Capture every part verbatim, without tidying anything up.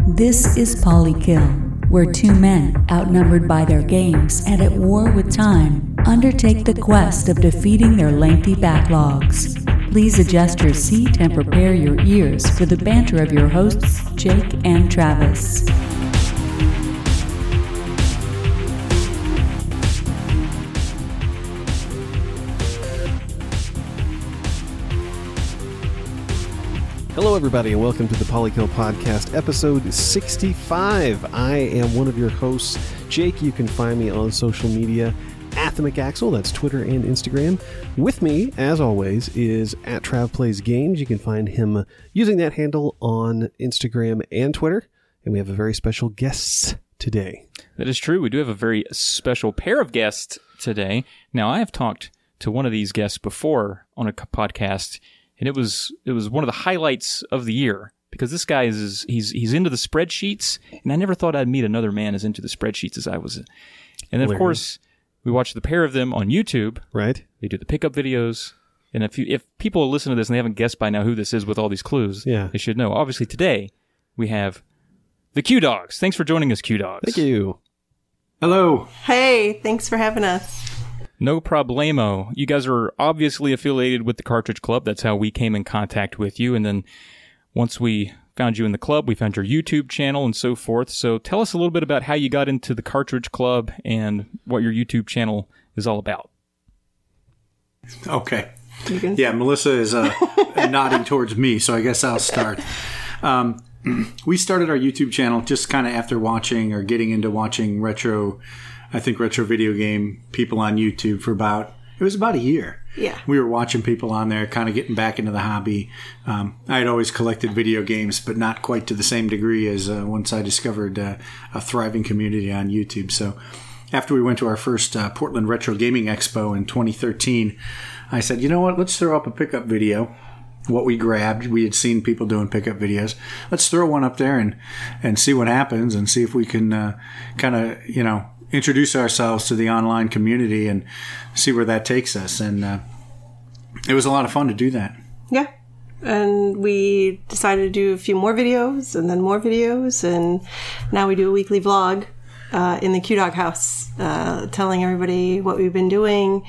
This is Polykill, where two men, outnumbered by their games and at war with time, undertake the quest of defeating their lengthy backlogs. Please adjust your seat and prepare your ears for the banter of your hosts, Jake and Travis. Hello, everybody, and welcome to the Polykill Podcast, episode sixty-five. I am one of your hosts, Jake. You can find me on social media at the McAxel. That's Twitter and Instagram. With me, as always, is at Trav Plays Games. You can find him using that handle on Instagram and Twitter. And we have a very special guest today. That is true. We do have a very special pair of guests today. Now, I have talked to one of these guests before on a podcast. And it was it was one of the highlights of the year because this guy is he's he's into the spreadsheets, and I never thought I'd meet another man as into the spreadsheets as I was. And then, of course, we watched the pair of them on YouTube. Right. They do the pickup videos, and if you, if people listen to this and they haven't guessed by now who this is with all these clues, yeah. they should know. Obviously, today we have the Q Dogs. Thanks for joining us, Q Dogs. Thank you. Hello. Hey, thanks for having us. No problemo. You guys are obviously affiliated with the Cartridge Club. That's how we came in contact with you. And then once we found you in the club, we found your YouTube channel and so forth. So tell us a little bit about how you got into the Cartridge Club and what your YouTube channel is all about. Okay. Yeah, Melissa is uh, nodding towards me, so I guess I'll start. Um, we started our YouTube channel just kind of after watching or getting into watching retro I think retro video game people on YouTube for about, it was about a year. Yeah. We were watching people on there, kind of getting back into the hobby. Um, I had always collected video games, but not quite to the same degree as uh, once I discovered uh, a thriving community on YouTube. So after we went to our first uh, Portland Retro Gaming Expo in twenty thirteen, I said, you know what, let's throw up a pickup video. What we grabbed, we had seen people doing pickup videos. Let's throw one up there and, and see what happens and see if we can uh, kind of, you know, introduce ourselves to the online community and see where that takes us. And uh, it was a lot of fun to do that. Yeah. And we decided to do a few more videos and then more videos. And now we do a weekly vlog uh, in the Q Dog house, uh, telling everybody what we've been doing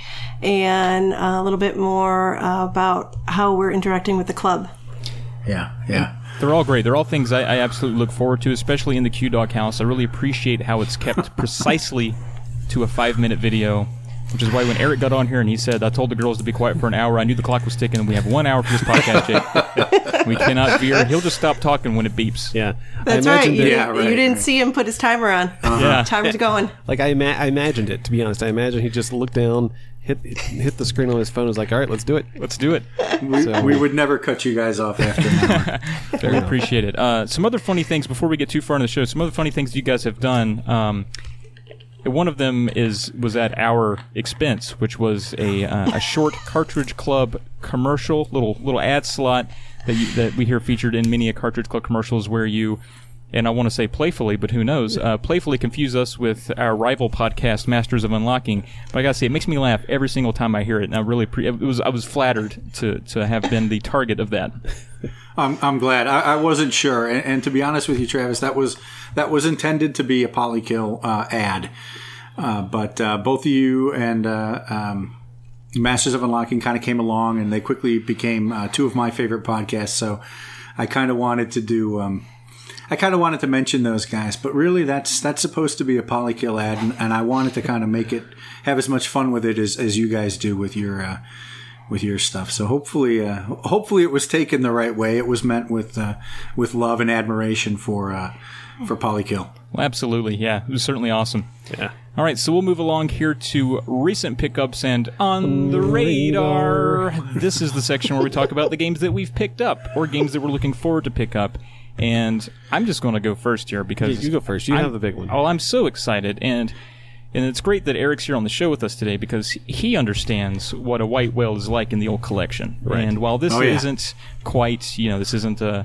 and a little bit more uh, about how we're interacting with the club. Yeah, yeah. They're all great. They're all things I, I absolutely look forward to, especially in the Q Dog house. I really appreciate how it's kept precisely to a five-minute video, which is why when Eric got on here and he said, I told the girls to be quiet for an hour, I knew the clock was ticking, and we have one hour for this podcast, Jake. We cannot veer. He'll just stop talking when it beeps. Yeah. That's I right. You, that, yeah, right. You didn't right. see him put his timer on. Uh-huh. Yeah. Timer's going. Like, I, ima- I imagined it, to be honest. I imagined he just looked down, hit hit the screen on his phone, and was like, all right, let's do it. Let's do it. We, So- we would never cut you guys off after an hour. Very appreciated. Uh, some other funny things, before we get too far into the show, some other funny things you guys have done. Um, one of them is was at our expense, which was a uh, a short Cartridge Club commercial, little little ad slot that you, that we hear featured in many a Cartridge Club commercials where you, and I want to say playfully, but who knows, uh, playfully confuse us with our rival podcast, Masters of Unlocking. But I gotta say, it makes me laugh every single time I hear it, and I really pre- it was I was flattered to to have been the target of that. I'm I'm glad. I, I wasn't sure, and, and to be honest with you, Travis, that was that was intended to be a Polykill uh, ad, uh, but uh, both of you and uh, um, Masters of Unlocking kind of came along, and they quickly became uh, two of my favorite podcasts. So I kind of wanted to do. Um, I kind of wanted to mention those guys, but really that's that's supposed to be a Polykill ad, and, and I wanted to kind of make it have as much fun with it as, as you guys do with your uh, with your stuff. So hopefully, uh, hopefully it was taken the right way. It was meant with uh, with love and admiration for uh, for Polykill. Well, absolutely, yeah, it was certainly awesome. Yeah. All right, so we'll move along here to recent pickups and on the radar. This is the section where we talk about the games that we've picked up or games that we're looking forward to pick up. And I'm just going to go first here because... You go first. You I'm, have the big one. Oh, I'm so excited. And and it's great that Eric's here on the show with us today because he understands what a white whale is like in the old collection. Right. And while this Oh, yeah. isn't quite, you know, this isn't a...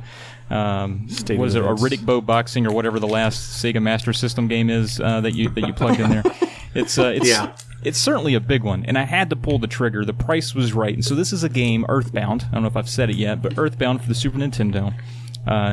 Um, State what is it, a events. Riddick Bow Boxing or whatever the last Sega Master System game is uh, that you that you plugged in there. It's uh, it's Yeah. it's certainly a big one, and I had to pull the trigger. The price was right, and so this is a game, Earthbound. I don't know if I've said it yet, but Earthbound for the Super Nintendo. Uh,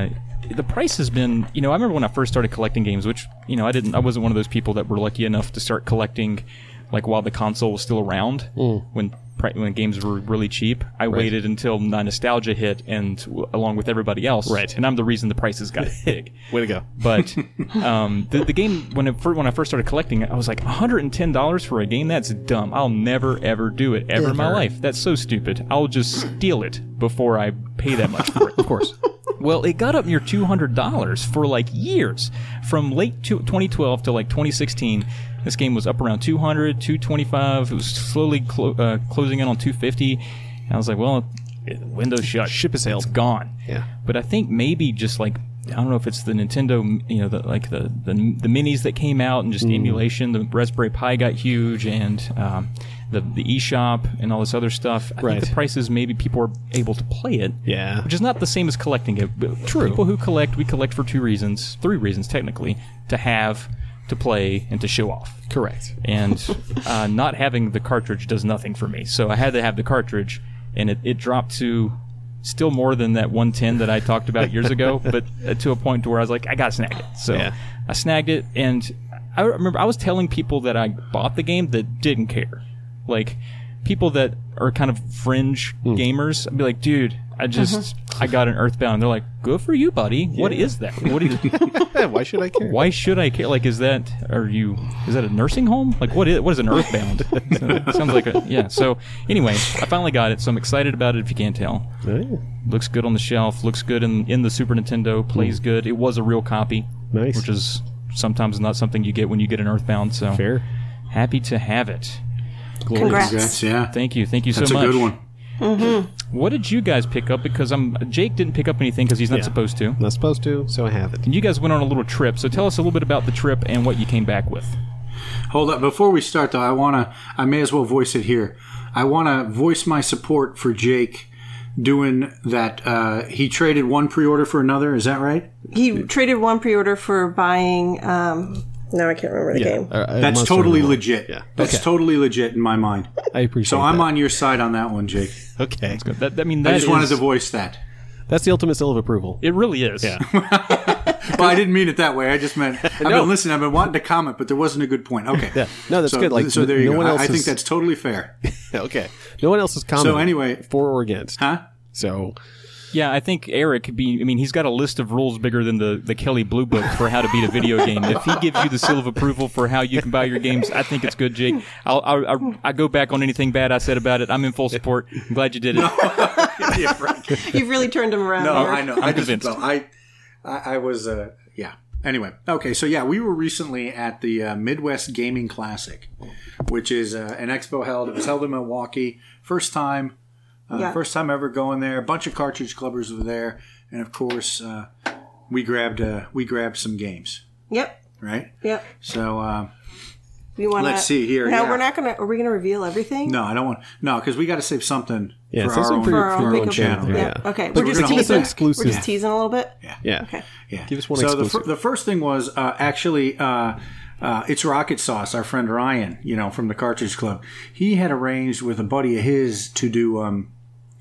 the price has been, you know, I remember when I first started collecting games, which, you know, I didn't, I wasn't one of those people that were lucky enough to start collecting, like, while the console was still around, mm. when when games were really cheap. I right. waited until my nostalgia hit, and along with everybody else, right. and I'm the reason the prices got big. Way to go! But um, the the game when it, when I first started collecting, I was like, one hundred ten dollars for a game? That's dumb. I'll never ever do it ever in my life. That's so stupid. I'll just steal it before I pay that much for it. Of course. Well, it got up near two hundred dollars for like years. From late twenty twelve to like twenty sixteen, this game was up around two hundred, two twenty-five. It was slowly clo- uh, closing in on two fifty. And I was like, well, window's shut. Ship is sailed. It's gone. Yeah. But I think maybe just like, I don't know if it's the Nintendo, you know, the, like the, the the minis that came out and just mm. emulation. The Raspberry Pi got huge, and um, the the eShop and all this other stuff. I right. think the prices, maybe people are able to play it. Yeah. Which is not the same as collecting it. But True. People who collect, we collect for two reasons, three reasons technically, to have, to play, and to show off. Correct. And uh, not having the cartridge does nothing for me. So I had to have the cartridge, and it, it dropped to still more than that one ten that I talked about years ago, but uh, to a point to where I was like, I gotta snag it. So yeah. I snagged it, and I remember I was telling people that I bought the game that didn't care. Like, people that are kind of fringe mm. gamers, I'd be like, dude, I just, uh-huh. I got an Earthbound. They're like, good for you, buddy. Yeah. What is that? What is Why should I care? Why should I care? Like, is that, are you, is that a nursing home? Like, what is, what is an Earthbound? So, sounds like a, yeah. So, anyway, I finally got it, so I'm excited about it if you can't tell. Oh, yeah. Looks good on the shelf, looks good in, in the Super Nintendo, plays mm. good. It was a real copy. Nice. Which is sometimes not something you get when you get an Earthbound, so. Fair. Happy to have it. Glorious. Congrats. Congrats. Yeah. Thank you. Thank you That's so much. That's a good one. Mm-hmm. What did you guys pick up? Because I'm Jake didn't pick up anything because he's not yeah. supposed to. Not supposed to, so I have it. And you guys went on a little trip, so tell us a little bit about the trip and what you came back with. Hold up. Before we start, though, I want to, I may as well voice it here. I want to voice my support for Jake doing that. Uh, he traded one pre-order for another. Is that right? He traded one pre-order for buying... Um, No, I can't remember the yeah. game. Uh, That's totally legit. Yeah. That's okay. totally legit in my mind. I appreciate So that. I'm on your side on that one, Jake. Okay. That's good. That, I mean, that I just is, wanted to voice that. That's the ultimate seal of approval. It really is. Yeah. Well, I didn't mean it that way. I just meant, I've no. been listening. I've been wanting to comment, but there wasn't a good point. Okay. Yeah. No, that's so, good. Like, so there you no go. One else I, I is... think that's totally fair. Okay. No one else is commenting So anyway, for or against. Huh? So... Yeah, I think Eric could be. I mean, he's got a list of rules bigger than the, the Kelly Blue Book for how to beat a video game. If he gives you the seal of approval for how you can buy your games, I think it's good, Jake. I'll, I'll, I'll I go back on anything bad I said about it. I'm in full support. I'm glad you did it. No. Yeah, right. You've really turned him around. No, Eric. I know. I'm I just, convinced. No, I, I, I was. Uh, yeah. Anyway, okay. So yeah, we were recently at the uh, Midwest Gaming Classic, which is uh, an expo held. It was held in Milwaukee. First time. Uh, yeah. First time ever going there. A bunch of cartridge clubbers were there, and of course, uh, we grabbed uh, we grabbed some games. Yep. Right. Yep. So uh, you want? let's see here. No, yeah. we're not gonna. Are we gonna reveal everything? No, I don't want. No, because we got to save something yeah, for, our something own, for, for our for own, our own own channel. channel. Yeah. Yeah. Okay. But We're we're just gonna hold teasing. that exclusive. We're just teasing a little bit. Yeah. Yeah. Okay. Yeah. Give us one so exclusive. the, fir- the first thing was uh, actually uh, uh, It's Rocket Sauce, our friend Ryan, you know, from the Cartridge Club. He had arranged with a buddy of his to do um,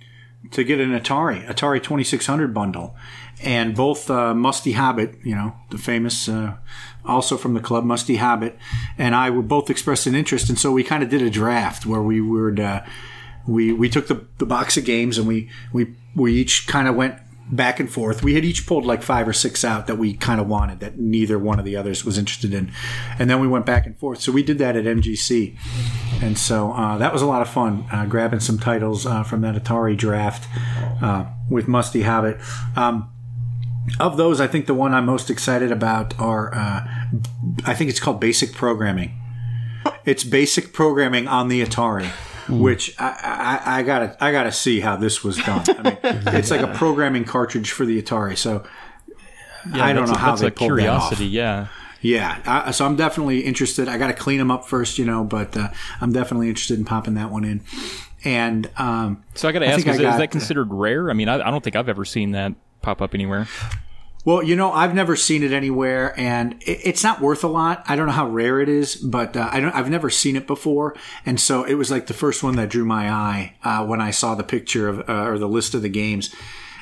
to get an Atari, Atari twenty-six hundred bundle. And both uh, Musty Hobbit, you know, the famous, uh, also from the club, Musty Hobbit, and I would both express an interest. And so we kind of did a draft where we would, uh, we we took the, the box of games and we, we, we each kind of went back and forth. We had each pulled like five or six out that we kind of wanted that neither one of the others was interested in. And then we went back and forth. So we did that at M G C. And so uh, that was a lot of fun, uh, grabbing some titles uh, from that Atari draft uh, with Musty Hobbit. Um, Of those, I think the one I'm most excited about are, uh, I think it's called Basic Programming. It's basic programming on the Atari, mm. which I, I, I gotta I gotta see how this was done. I mean, it's like a programming cartridge for the Atari. So yeah, I don't know a, how that's they a pulled curiosity, that off. Yeah. Yeah, I, so I'm definitely interested. I got to clean them up first, you know, but uh, I'm definitely interested in popping that one in. And um, so I got to ask, I is, got, is that considered rare? I mean, I, I don't think I've ever seen that pop up anywhere. Well, you know, I've never seen it anywhere, and it, it's not worth a lot. I don't know how rare it is, but uh, I don't. I've never seen it before, and so it was like the first one that drew my eye uh, when I saw the picture of uh, or the list of the games.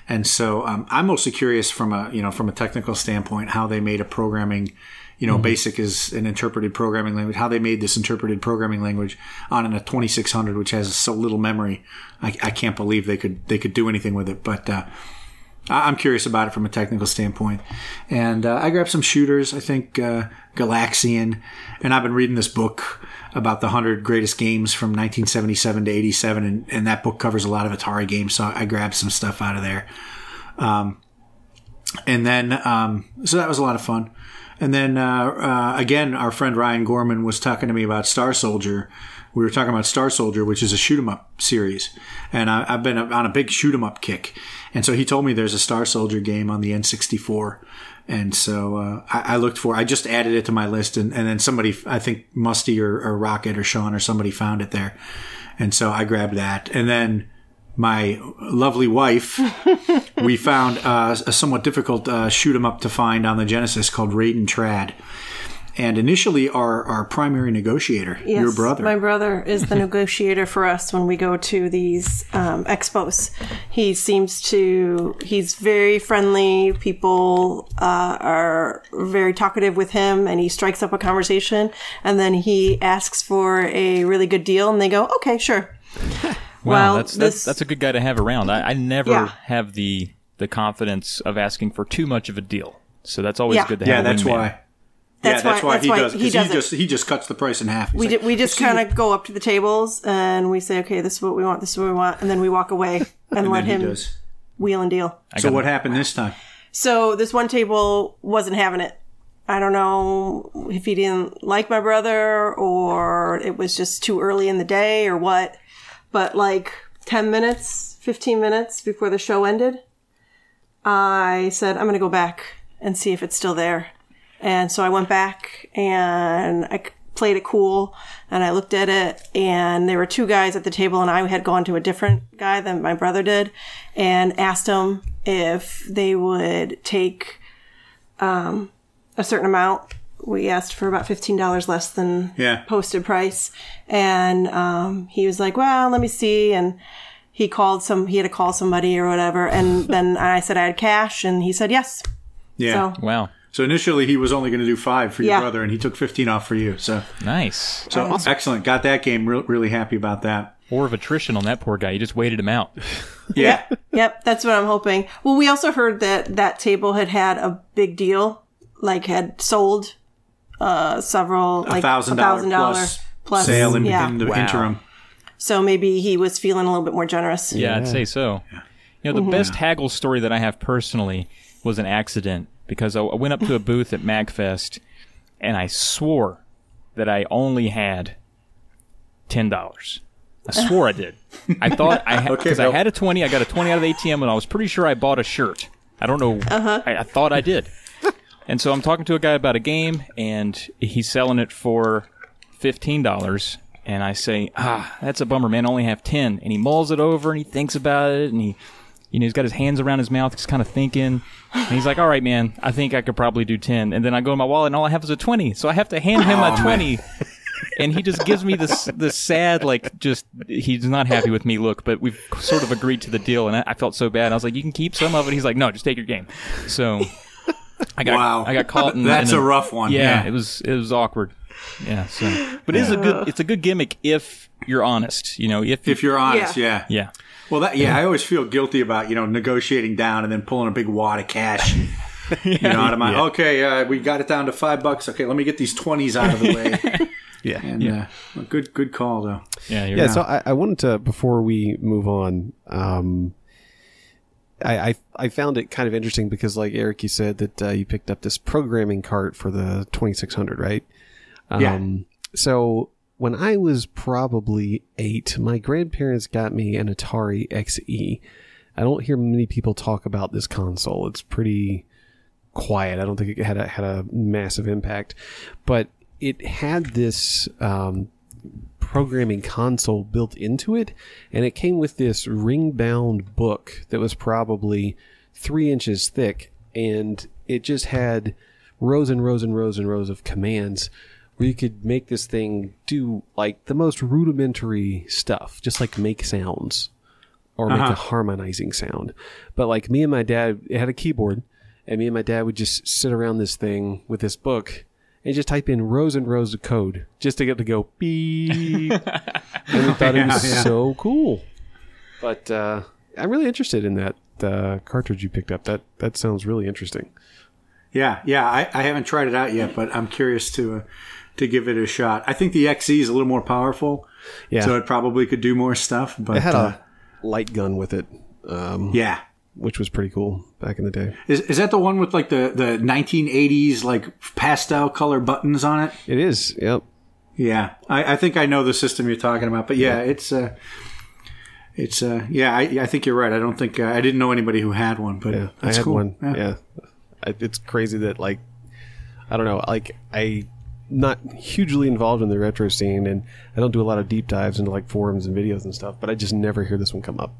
And so um, I'm mostly curious from a you know from a technical standpoint how they made a programming, you know, mm-hmm. BASIC is an interpreted programming language. How they made this interpreted programming language on a twenty-six hundred, which has so little memory. I, I can't believe they could they could do anything with it. But uh, I'm curious about it from a technical standpoint. And uh, I grabbed some shooters. I think uh, Galaxian, and I've been reading this book about the one hundred greatest games from nineteen seventy-seven to eighty-seven, and, and that book covers a lot of Atari games, so I grabbed some stuff out of there. Um, and then, um, so that was a lot of fun. And then, uh, uh, again, our friend Ryan Gorman was talking to me about Star Soldier. We were talking about Star Soldier, which is a shoot-'em-up series. And I, I've been on a big shoot-'em-up kick. And so he told me there's a Star Soldier game on the N sixty-four. And so uh, I, I looked for I just added it to my list. And, and then somebody, I think Musty or, or Rocket or Sean or somebody found it there. And so I grabbed that. And then my lovely wife, we found uh, a somewhat difficult uh, shoot-'em-up to find on the Genesis called Raiden Trad. And initially, our, our primary negotiator, yes, your brother. My brother is the negotiator for us when we go to these um, expos. He seems to, he's very friendly. People uh, are very talkative with him, and he strikes up a conversation. And then he asks for a really good deal, and they go, okay, sure. Wow, well, that's, this, that's that's a good guy to have around. I, I never yeah. have the the confidence of asking for too much of a deal. So that's always yeah. good to yeah, have. Yeah, that's wingman. why. That's yeah, that's why, why that's he why does. he He, does he just he just cuts the price in half. He's we like, ju- we just kind of go up to the tables and we say, okay, this is what we want, this is what we want, and then we walk away and, and let then he him does. wheel and deal. So what happened this time? So this one table wasn't having it. I don't know if he didn't like my brother or it was just too early in the day or what. But like ten minutes, fifteen minutes before the show ended, I said, I'm going to go back and see if it's still there. And so I went back and I played it cool and I looked at it and there were two guys at the table and I had gone to a different guy than my brother did and asked them if they would take um, a certain amount. We asked for about fifteen dollars less than yeah. posted price. And um, he was like, well, let me see. And he called some, he had to call somebody or whatever. And then I said I had cash and he said yes. Yeah. So, wow. So initially he was only going to do five for your yeah. brother and he took fifteen off for you. So nice. So awesome. Excellent. Got that game. Re- really happy about that. Or of attrition on that poor guy. You just waited him out. Yeah. Yep. Yep. That's what I'm hoping. Well, we also heard that that table had had a big deal, like had sold uh, several, like a thousand dollar plus, plus sale in, yeah. in the wow. interim. So maybe he was feeling a little bit more generous. Yeah, Yeah. I'd say so. Yeah. You know, the Mm-hmm. best haggle story that I have personally was an accident because I I went up to a booth at MagFest and I swore that I only had ten dollars. I swore I did. I thought I had, because okay, I had a twenty, I got a twenty out of the A T M and I was pretty sure I bought a shirt. I don't know. Uh-huh. I, I thought I did. And so I'm talking to a guy about a game and he's selling it for fifteen dollars. And I say, ah, that's a bummer, man. I only have ten. And he mulls it over and he thinks about it and he, you know, he's got his hands around his mouth. He's kind of thinking. And he's like, all right, man, I think I could probably do ten. And then I go in my wallet and all I have is a twenty. So I have to hand him Oh, a twenty. And he just gives me this this sad, like, just, he's not happy with me look, but we've sort of agreed to the deal. And I, I felt so bad. I was like, you can keep some of it. He's like, no, just take your game. So I got, Wow. I got caught in That's in a rough one. Yeah, Yeah. it was, it was awkward. Yeah, so, but it is a good, it's a good gimmick if you're honest, you know, if, If you're honest, yeah. Yeah. yeah. Well, that yeah, I always feel guilty about, you know, negotiating down and then pulling a big wad of cash. You know, out of my, Yeah. okay, uh, we got it down to five bucks. Okay, let me get these twenties out of the way. Yeah. And Yeah. Uh, well, good, good call though. Yeah, you're Yeah, right. so I, I wanted to, before we move on, um, I, I I found it kind of interesting because, like Eric, you said that uh, you picked up this programming cart for the twenty-six hundred, right? Um, Yeah. So when I was probably eight, my grandparents got me an Atari X E. I don't hear many people talk about this console. It's pretty quiet. I don't think it had a, had a massive impact, but it had this um, programming console built into it, and it came with this ring-bound book that was probably three inches thick, and it just had rows and rows and rows and rows of commands where you could make this thing do like the most rudimentary stuff, just like make sounds. or make Uh-huh. a harmonizing sound. But like me and my dad, it had a keyboard, and me and my dad would just sit around this thing with this book and just type in rows and rows of code just to get to go beep. And we thought it was Yeah, yeah. so cool. But uh, I'm really interested in that uh, cartridge you picked up. That that sounds really interesting. Yeah, yeah. I, I haven't tried it out yet, but I'm curious to uh, to give it a shot. I think the X E is a little more powerful, Yeah, so it probably could do more stuff. But it had uh, a light gun with it, um, yeah. which was pretty cool back in the day. Is is that the one with like the, the nineteen eighties like pastel color buttons on it? It is. Yep. Yeah, I, I think I know the system you're talking about. But yeah, it's uh, it's uh, yeah. I, I think you're right. I don't think uh, I didn't know anybody who had one, but Yeah, I that's had cool. one. Yeah, I, it's crazy that like I don't know. Like I not hugely involved in the retro scene, and I don't do a lot of deep dives into like forums and videos and stuff. But I just never hear this one come up.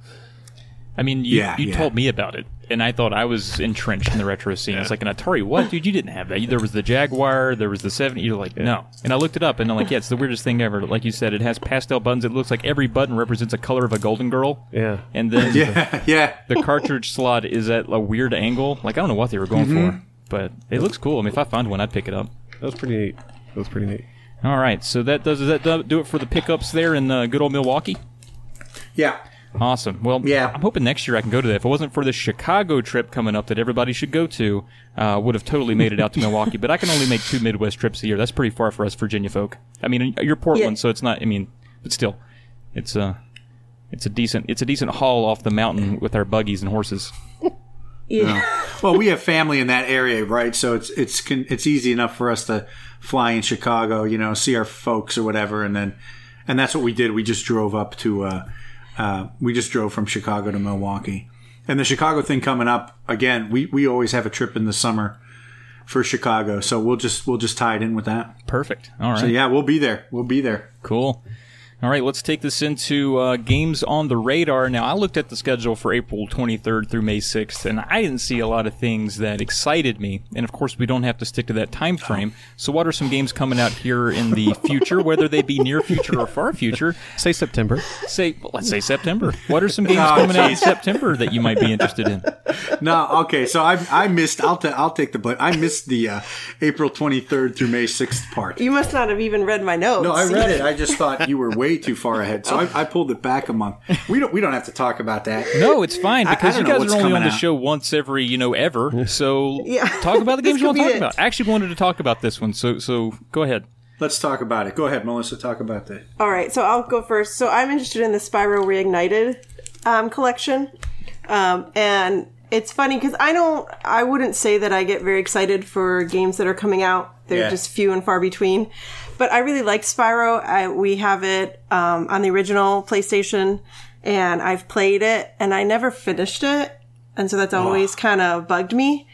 I mean, you, Yeah, you yeah. told me about it, and I thought I was entrenched in the retro scene. It's like an Atari. What, dude? You didn't have that. There was the Jaguar. There was the seventy. You're like, no. And I looked it up, and I'm like, yeah, it's the weirdest thing ever. Like you said, it has pastel buttons. It looks like every button represents a color of a Golden Girl. Yeah. And then Yeah, yeah. the cartridge slot is at a weird angle. Like, I don't know what they were going Mm-hmm. for, but it looks cool. I mean, if I found one, I'd pick it up. That was pretty neat. That was pretty neat. All right, so that does, does that do- do it for the pickups there in uh, good old Milwaukee? Yeah. Awesome. Well, Yeah. I'm hoping next year I can go to that. If it wasn't for the Chicago trip coming up that everybody should go to, uh, would have totally made it out to Milwaukee. But I can only make two Midwest trips a year. That's pretty far for us Virginia folk. I mean, you're Portland, Yeah. so it's not. I mean, but still, it's a it's a decent it's a decent haul off the mountain with our buggies and horses. Yeah. Well, we have family in that area, right? So it's it's con- it's easy enough for us to fly in Chicago, you know, see our folks or whatever, and then and that's what we did. We just drove up to uh, uh, we just drove from Chicago to Milwaukee, and the Chicago thing coming up again. We we always have a trip in the summer for Chicago, so we'll just we'll just tie it in with that. Perfect. All right. So yeah, we'll be there. We'll be there. Cool. All right, let's take this into uh, games on the radar. Now, I looked at the schedule for April twenty-third through May sixth, and I didn't see a lot of things that excited me. And, of course, we don't have to stick to that time frame. So what are some games coming out here in the future, whether they be near future or far future? Say September. Say, well, let's say September. What are some games Oh, coming out in geez. September that you might be interested in? No, okay. So I I missed. I'll ta- I'll take the blame. I missed the uh, April twenty-third through May sixth part. You must not have even read my notes. No, I read it. I just thought you were way too far ahead, so I, I pulled it back a month. We don't. We don't have to talk about that. No, it's fine I- I because don't you know guys what's are only on coming the out. show once every, you know, ever. So Yeah. talk about the games This you want could to be talk it. about. I actually wanted to talk about this one, so so go ahead. Let's talk about it. Go ahead, Melissa. Talk about that. All right, so I'll go first. So I'm interested in the Spyro Reignited um, collection, um, and it's funny because I don't, I wouldn't say that I get very excited for games that are coming out. They're Yeah. just few and far between. But I really like Spyro. I, we have it um, on the original PlayStation, and I've played it, and I never finished it, and so that's always kind of bugged me.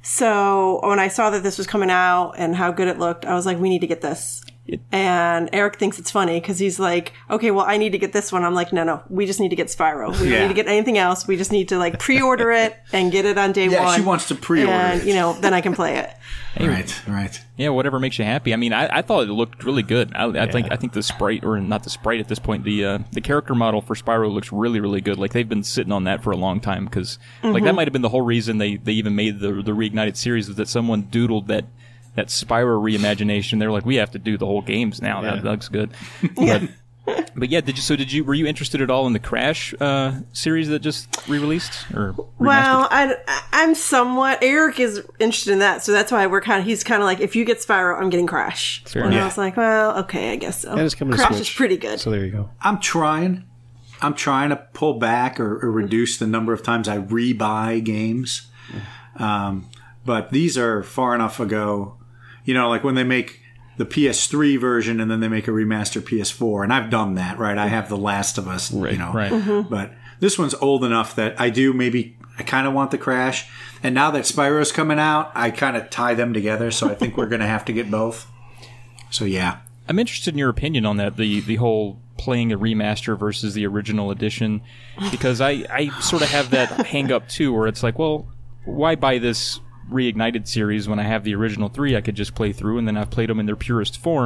So when I saw that this was coming out and how good it looked, I was like, we need to get this. It- And Eric thinks it's funny because he's like, okay, well, I need to get this one. I'm like, no, no, we just need to get Spyro. We Yeah. don't need to get anything else. We just need to like pre-order it and get it on day Yeah, one. she wants to pre-order and, it. you know, then I can play it. Right. Right. Yeah, whatever makes you happy. I mean, I, I thought it looked really good. I, I think I think the sprite, or not the sprite at this point, the uh, the character model for Spyro looks really, really good. Like they've been sitting on that for a long time because like that might have been the whole reason they, they even made the the Reignited series, was that someone doodled that that Spyro reimagination. They're like, we have to do the whole games now. That, that looks good. But, but yeah, did you? So did you? Were you interested at all in the Crash uh, series that just re-released or remastered? Well, I, I'm somewhat. Eric is interested in that, so that's why we're kind of. He's kind of like, if you get Spyro, I'm getting Crash. Fair and enough. I was like, well, okay, I guess so. And it's coming to Crash Switch. is pretty good. So there you go. I'm trying. I'm trying to pull back or, or reduce the number of times I rebuy games. Um, but these are far enough ago. You know, like when they make the P S three version and then they make a remastered P S four, and I've done that, right? I have The Last of Us, you know. right. But this one's old enough that I do maybe I kind of want the Crash. And now that Spyro's coming out, I kind of tie them together. So I think we're going to have to get both. So yeah. I'm interested in your opinion on that, the the whole playing a remaster versus the original edition, because I, I sort of have that hang up too, where it's like, well, why buy this Reignited series when I have the original three I could just play through, and then I've played them in their purest form.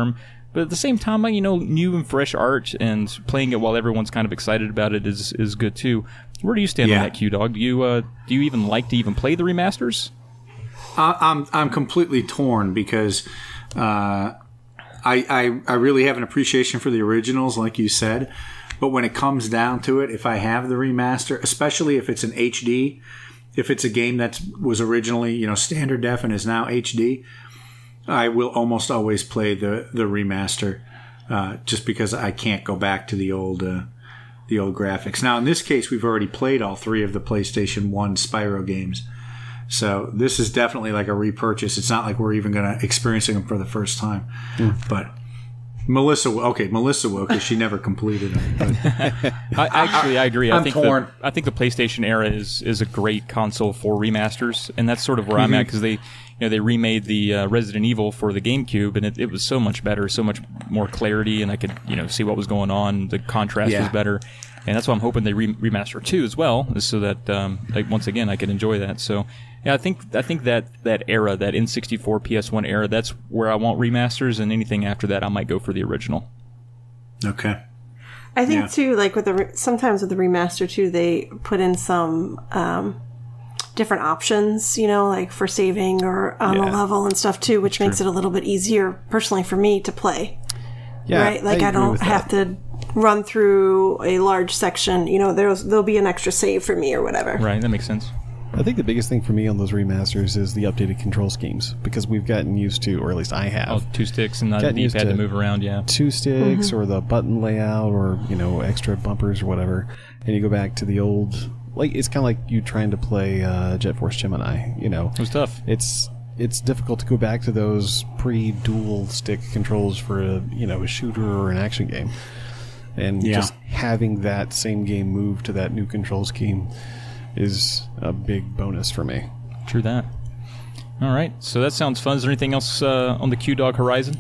But at the same time, you know, new and fresh art and playing it while everyone's kind of excited about it is is good too. Where do you stand Yeah. on that, Q-Dog? Do you uh, do you even like to even play the remasters? I, I'm I'm completely torn because uh, I, I I really have an appreciation for the originals, like you said. But when it comes down to it, if I have the remaster, especially if it's an H D, if it's a game that was originally, you know, standard def and is now H D, I will almost always play the the remaster, uh, just because I can't go back to the old uh, the old graphics. Now, in this case, we've already played all three of the PlayStation one Spyro games, so this is definitely like a repurchase. It's not like we're even going to experiencing them for the first time, mm. but. Melissa, okay, Melissa will because she never completed them. But I, actually, I agree. I I'm think torn. The, I think the PlayStation era is is a great console for remasters, and that's sort of where Mm-hmm. I'm at because they, you know, they remade the uh, Resident Evil for the GameCube, and it, it was so much better, so much more clarity, and I could, you know, see what was going on. The contrast Yeah. was better, and that's why I'm hoping they re- remaster two as well, is so that um, like once again I can enjoy that. So. Yeah, I think I think that, that era, that N sixty-four, P S one era, that's where I want remasters, and anything after that, I might go for the original. Okay. I think Yeah. too, like with the re- sometimes with the remaster too, they put in some um, different options, you know, like for saving or on Yeah. the level and stuff too, which makes it a little bit easier personally for me to play. Yeah, right? Like I, agree don't with have that. to run through a large section. You know, there's there'll be an extra save for me or whatever. Right, that makes sense. I think the biggest thing for me on those remasters is the updated control schemes, because we've gotten used to, or at least I have, Oh, two sticks and not a Getting used D-pad to to- move around, yeah. two sticks or the button layout or, you know, extra bumpers or whatever, and you go back to the old, like, it's kind of like you trying to play uh, Jet Force Gemini, you know. It was tough. It's it's difficult to go back to those pre-dual stick controls for a, you know, a shooter or an action game. And Yeah. just having that same game move to that new control scheme is a big bonus for me. True that. All right, so that sounds fun. Is there anything else uh, on the Q-Dog horizon?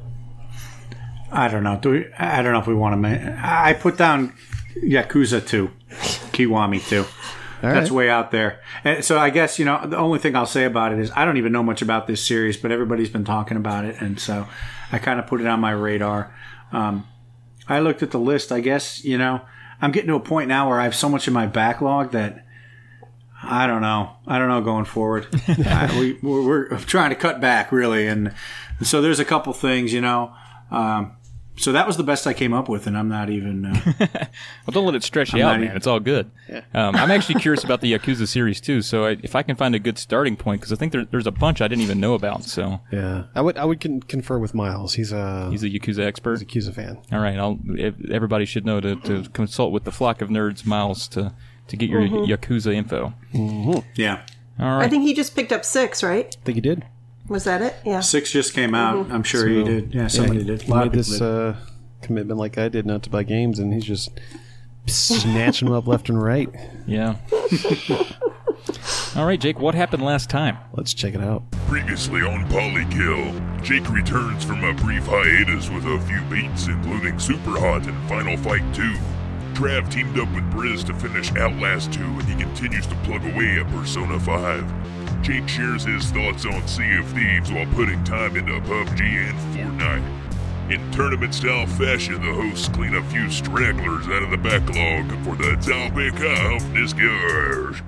I don't know. Do we, I don't know if we want to. Ma- I put down Yakuza two, Kiwami two. All That's right. way out there. And so I guess, you know, the only thing I'll say about it is I don't even know much about this series, but everybody's been talking about it, and so I kind of put it on my radar. Um, I looked at the list. I guess, you know, I'm getting to a point now where I have so much in my backlog that I don't know. I don't know going forward. I, we, we're, we're trying to cut back, really. And so there's a couple things, you know. Um, so that was the best I came up with, and I'm not even... Uh, Well, don't let it stretch you I'm out, not man. even- It's all good. Um, I'm actually curious about the Yakuza series, too, so I, if I can find a good starting point, because I think there, there's a bunch I didn't even know about, so Yeah, I would I would con- confer with Miles. He's a he's a Yakuza expert. he's a Yakuza fan. All right, I'll, ev- everybody should know to, to consult with the flock of nerds, Miles, to, to get your Yakuza info. yeah. All right. I think he just picked up six, right? I think he did. Was that it? Yeah. Six just came out. I'm sure he So, did. Yeah, somebody did. He A lot made of people this did. uh, commitment like I did not to buy games, and he's just snatching them up left and right. Yeah. All right, Jake, what happened last time? Let's check it out. Previously on Polykill, Jake returns from a brief hiatus with a few beats, including Super Hot and Final Fight two. Trav teamed up with Briz to finish Outlast two, and he continues to plug away at Persona five. Jake shares his thoughts on Sea of Thieves while putting time into P U B G and Fortnite. In tournament-style fashion, the hosts clean a few stragglers out of the backlog for the topic of discourse.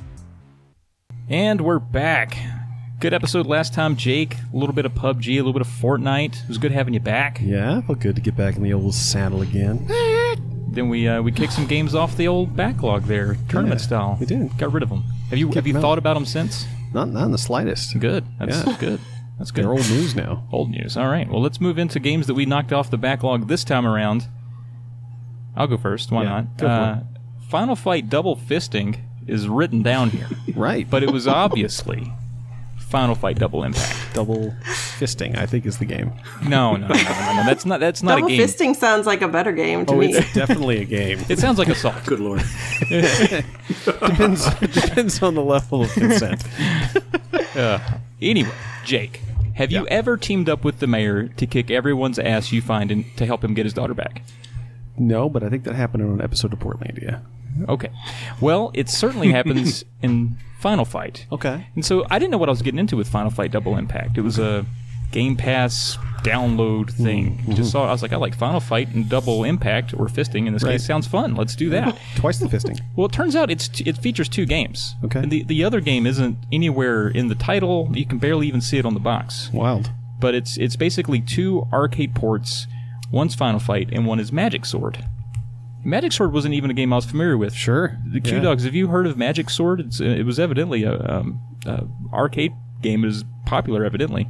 And we're back. Good episode last time, Jake. A little bit of P U B G, a little bit of Fortnite. It was good having you back. Yeah, felt good to get back in the old saddle again. Then we uh, we kicked some games off the old backlog there, tournament Yeah, style. we did. Got rid of them. Have you have you them out. thought about them since? Not not in the slightest. Good. That's Yeah. good. That's good. They're old news now. Old news. All right. Well, let's move into games that we knocked off the backlog this time around. I'll go first. Why Yeah, not? go for uh, Final Fight Double Fisting is written down here, Right, but it was obviously Final Fight Double Impact. double fisting, I think, is the game. No, no, no, no, no, no. That's not. That's not Double a game. fisting sounds like a better game to Oh, me. it's definitely a game. It sounds like assault. Good lord. depends depends on the level of consent. Anyway, Jake, have you Yeah. ever teamed up with the mayor to kick everyone's ass you find and to help him get his daughter back? No, but I think that happened on an episode of Portlandia. Okay. Well, it certainly happens in Final Fight. Okay. And so I didn't know what I was getting into with Final Fight Double Impact. It was a Game Pass download thing. Mm-hmm. Just saw it. I was like, I like Final Fight and Double Impact, or fisting in this Right. case. Sounds fun. Let's do that. Twice the fisting. Well, it turns out it's t- it features two games. Okay. And the, the other game isn't anywhere in the title. You can barely even see it on the box. Wild. But it's it's basically two arcade ports. One's Final Fight and one is Magic Sword. Magic Sword wasn't even a game I was familiar with. Sure. The Q Yeah. Dogs, have you heard of Magic Sword? It's, it was evidently a, um, a arcade game. It is popular, evidently.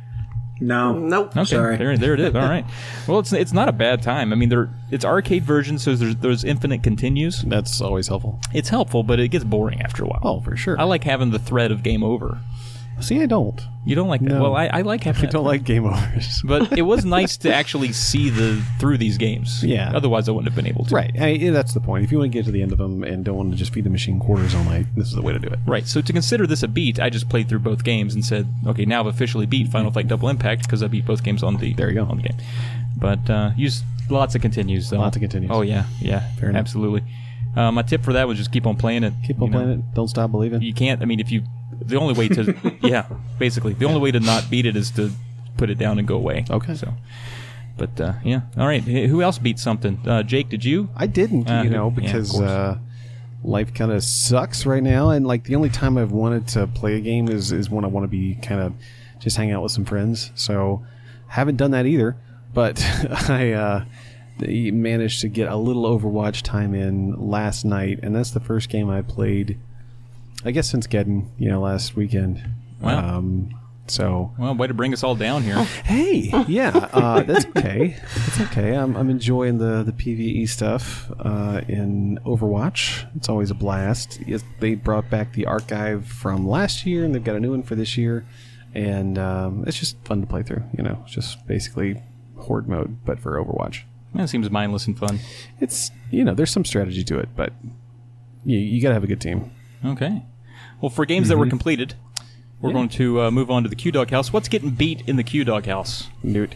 No. Nope. Okay, Sorry. there, there it is. All right. Well, it's it's not a bad time. I mean, there it's arcade version, so there's there's infinite continues. That's always helpful. It's helpful, but it gets boring after a while. Oh, for sure. I like having the thread of game over. See, I don't. You don't like that? No. Well, I, I like having I that don't thread. like game overs. But it was nice to actually see the through these games. Yeah. Otherwise, I wouldn't have been able to. Right. I mean, that's the point. If you want to get to the end of them and don't want to just feed the machine quarters all night, this is the way to do it. Right. So to consider this a beat, I just played through both games and said, okay, now I've officially beat Final Fight Double Impact because I beat both games on the There you go. on the game. But uh, use lots of continues. Though. Lots of continues. Oh yeah, yeah, Fair enough. absolutely. Uh, my tip for that was just keep on playing it. Keep on You know, playing it. Don't stop believing. You can't. I mean, if you, the only way to, yeah, basically, the only way to not beat it is to put it down and go away. Okay. So, but uh, yeah, all right. Hey, who else beat something? Uh, Jake, did you? I didn't, Uh, you know, yeah, of because course. uh, life kind of sucks right now. And, like, the only time I've wanted to play a game is, is when I want to be kind of just hang out with some friends. So, haven't done that either. But I uh, managed to get a little Overwatch time in last night. And that's the first game I played, I guess, since Geddon, you know, last weekend. Wow. Um, so... Well, way to bring us all down here. Hey, yeah, uh, that's okay. That's okay. I'm, I'm enjoying the, the PvE stuff uh, in Overwatch. It's always a blast. Yes, they brought back the archive from last year, and they've got a new one for this year. And um, it's just fun to play through. You know, it's just basically Horde mode, but for Overwatch. That seems mindless and fun. It's, you know, there's some strategy to it, but you, you got to have a good team. Okay. Well, for games that were completed, we're Yeah. going to uh, move on to the Q Dog House. What's getting beat in the Q Dog House? Newt.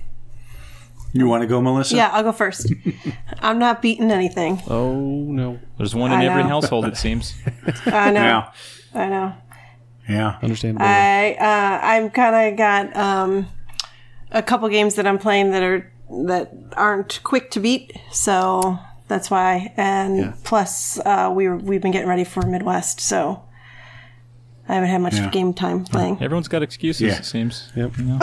You want to go, Melissa? Yeah, I'll go first. I'm not beating anything. Oh, no. There's one in I every know. household, it seems. I know. Yeah. I know. Yeah. Understandable. I uh, I'm kind of got um, a couple games that I'm playing that are that aren't quick to beat, so that's why. And Yeah. plus, uh, we were, we've been getting ready for Midwest, so I haven't had much Yeah. game time playing. Everyone's got excuses, Yeah. it seems. Yep. You know?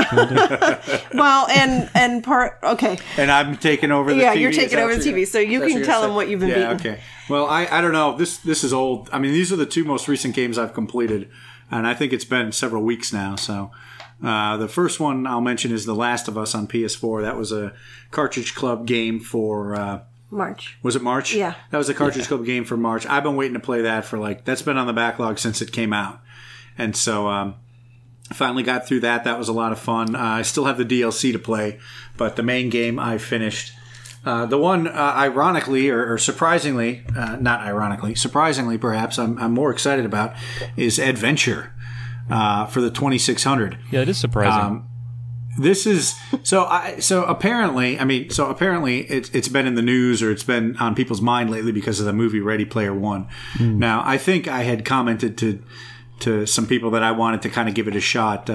Well, and and part okay. And I'm taking over the Yeah, T V. you're is taking that over what the T V, you're- so you that's can what tell you're them what you've been yeah, beating. Okay. Well, I, I don't know. This this is old. I mean, these are the two most recent games I've completed, and I think it's been several weeks now. So uh, the first one I'll mention is The Last of Us on P S four. That was a Cartridge Club game for. Uh, March. was it March? Yeah. That was a Cartridge Club game for March. I've been waiting to play that for like that's been on the backlog since it came out, and so. Um, Finally got through that. That was a lot of fun. Uh, I still have the D L C to play, but the main game I finished. Uh, the one, uh, ironically or, or surprisingly, uh, not ironically, surprisingly perhaps, I'm, I'm more excited about is Adventure uh, for the twenty-six hundred. Yeah, it is surprising. Um, This is so. I so apparently, I mean, so apparently, it's it's been in the news or it's been on people's mind lately because of the movie Ready Player One. Now, I think I had commented to. to some people that I wanted to kind of give it a shot uh,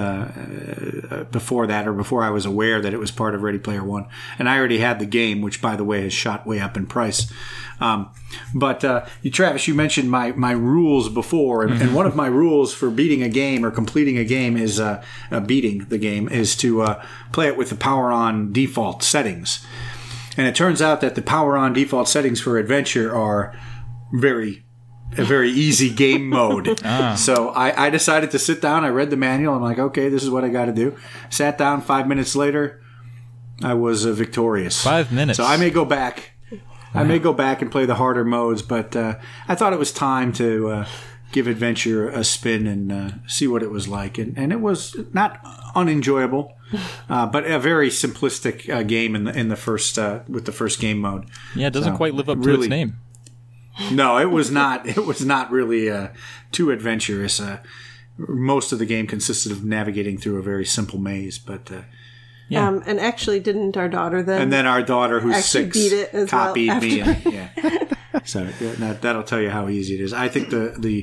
uh, before that or before I was aware that it was part of Ready Player One. And I already had the game, which, by the way, has shot way up in price. Um, but uh, you, Travis, you mentioned my, my rules before, and, and one of my rules for beating a game or completing a game is uh, uh, beating the game is to uh, play it with the power on default settings. And it turns out that the power on default settings for Adventure are very a very easy game mode. Ah. So I, I decided to sit down. I read the manual. I'm like, okay, this is what I got to do. Sat down. Five minutes later, I was uh, victorious. Five minutes. So I may go back. Wow. I may go back and play the harder modes, but uh, I thought it was time to uh, give Adventure a spin and uh, see what it was like. And, and it was not unenjoyable, uh, but a very simplistic uh, game in the in the first uh, with the first game mode. Yeah, it doesn't so, quite live up to really, its name. No, it was not. It was not really uh, too adventurous. Uh, most of the game consisted of navigating through a very simple maze, but uh, Yeah. Um, and actually, didn't our daughter then? and then our daughter, who's Actually six, beat it as well copied me. after. And, yeah, so yeah, that, that'll tell you how easy it is. I think the the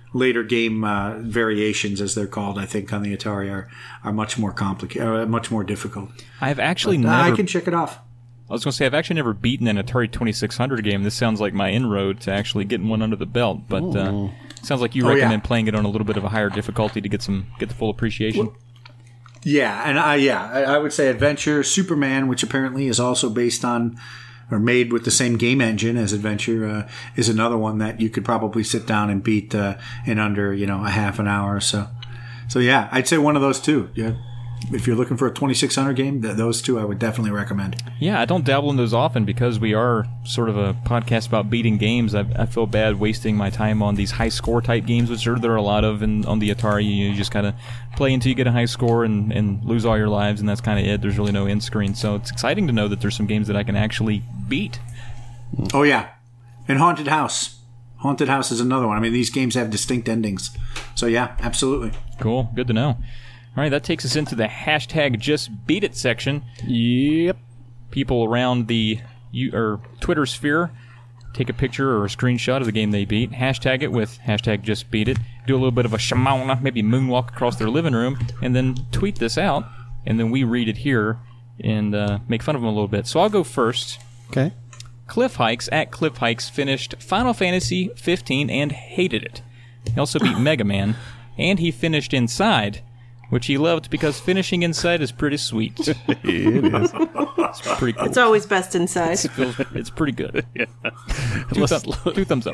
later game uh, variations, as they're called, I think, on the Atari are, are much more complicated, uh, much more difficult. I've actually But, uh, never... I can check it off. I was going to say, I've actually never beaten an Atari twenty-six hundred game. This sounds like my inroad to actually getting one under the belt. But uh, sounds like you Oh, recommend yeah. playing it on a little bit of a higher difficulty to get some get the full appreciation. Yeah, and I yeah, I, I would say Adventure, Superman, which apparently is also based on or made with the same game engine as Adventure, uh, is another one that you could probably sit down and beat uh, in under you know a half an hour or so. So yeah, I'd say one of those two. Yeah, if you're looking for a twenty-six hundred game, th- those two I would definitely recommend. Yeah, I don't dabble in those often because we are sort of a podcast about beating games. I, I feel bad wasting my time on these high score type games, which there are a lot of in, on the Atari. You just kind of play until you get a high score and, and lose all your lives, and that's kind of it. There's really no end screen. So it's exciting to know that there's some games that I can actually beat. Oh yeah, and Haunted House. Haunted House is another one. I mean, these games have distinct endings. So yeah, absolutely. Cool. Good to know. All right, that takes us into the hashtag Just Beat It section. Yep. People around the you, or Twitter sphere take a picture or a screenshot of the game they beat, hashtag it with hashtag Just Beat It, do a little bit of a shamana, maybe moonwalk across their living room, and then tweet this out, and then we read it here and uh, make fun of them a little bit. So I'll go first. Okay. Cliff Hikes at Cliff Hikes finished Final Fantasy fifteen and hated it. He also beat Mega Man, and he finished Inside, which he loved because finishing Inside is pretty sweet. It is. It's pretty cool. It's always best inside. It feels- it's pretty good. Two, thumb- two thumbs up.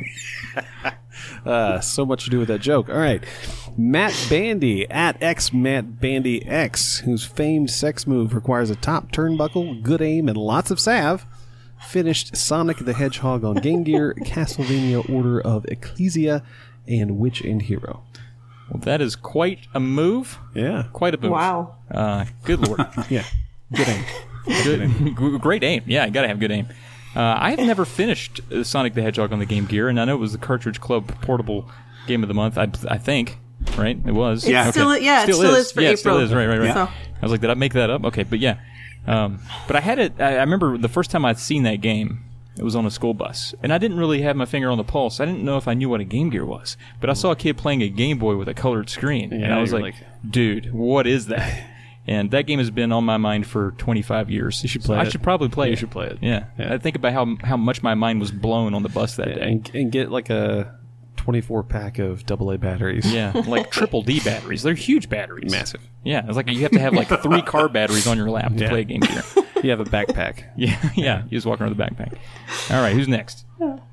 Uh, so much to do with that joke. All right. Matt Bandy at X Matt Bandy X, whose famed sex move requires a top turnbuckle, good aim, and lots of salve, finished Sonic the Hedgehog on Game Gear, Castlevania Order of Ecclesia, and Witch and Hero. Well, that is quite a move. Yeah. Quite a move. Wow. Uh, good lord. Yeah. Good aim. Good, g- great aim. Yeah, you gotta have good aim. Uh, I have never finished uh, Sonic the Hedgehog on the Game Gear, and I know it was the Cartridge Club Portable Game of the Month. I, I think, right? It was. It's yeah, still- okay. yeah, it still is for yeah, it still April. is. Right, right, right. Yeah. So- I was like, did I make that up? Okay, but yeah. Um, but I had it. I, I remember the first time I'd seen that game. It was on a school bus, and I didn't really have my finger on the pulse. I didn't know if I knew what a Game Gear was, but I saw a kid playing a Game Boy with a colored screen, and Yeah, I was you're like, like- "Dude, what is that?" And that game has been on my mind for twenty-five years. You should play I it. should probably play You it. should play it. Yeah. Yeah. I think about how how much my mind was blown on the bus that day. And, and get like a twenty-four pack of double A batteries. Yeah, like triple D batteries. They're huge batteries. Massive. Yeah, it's like you have to have like three car batteries on your lap to Yeah. play a Game Gear. You have a backpack. Yeah, yeah. You just walk around with a backpack. All right, who's next?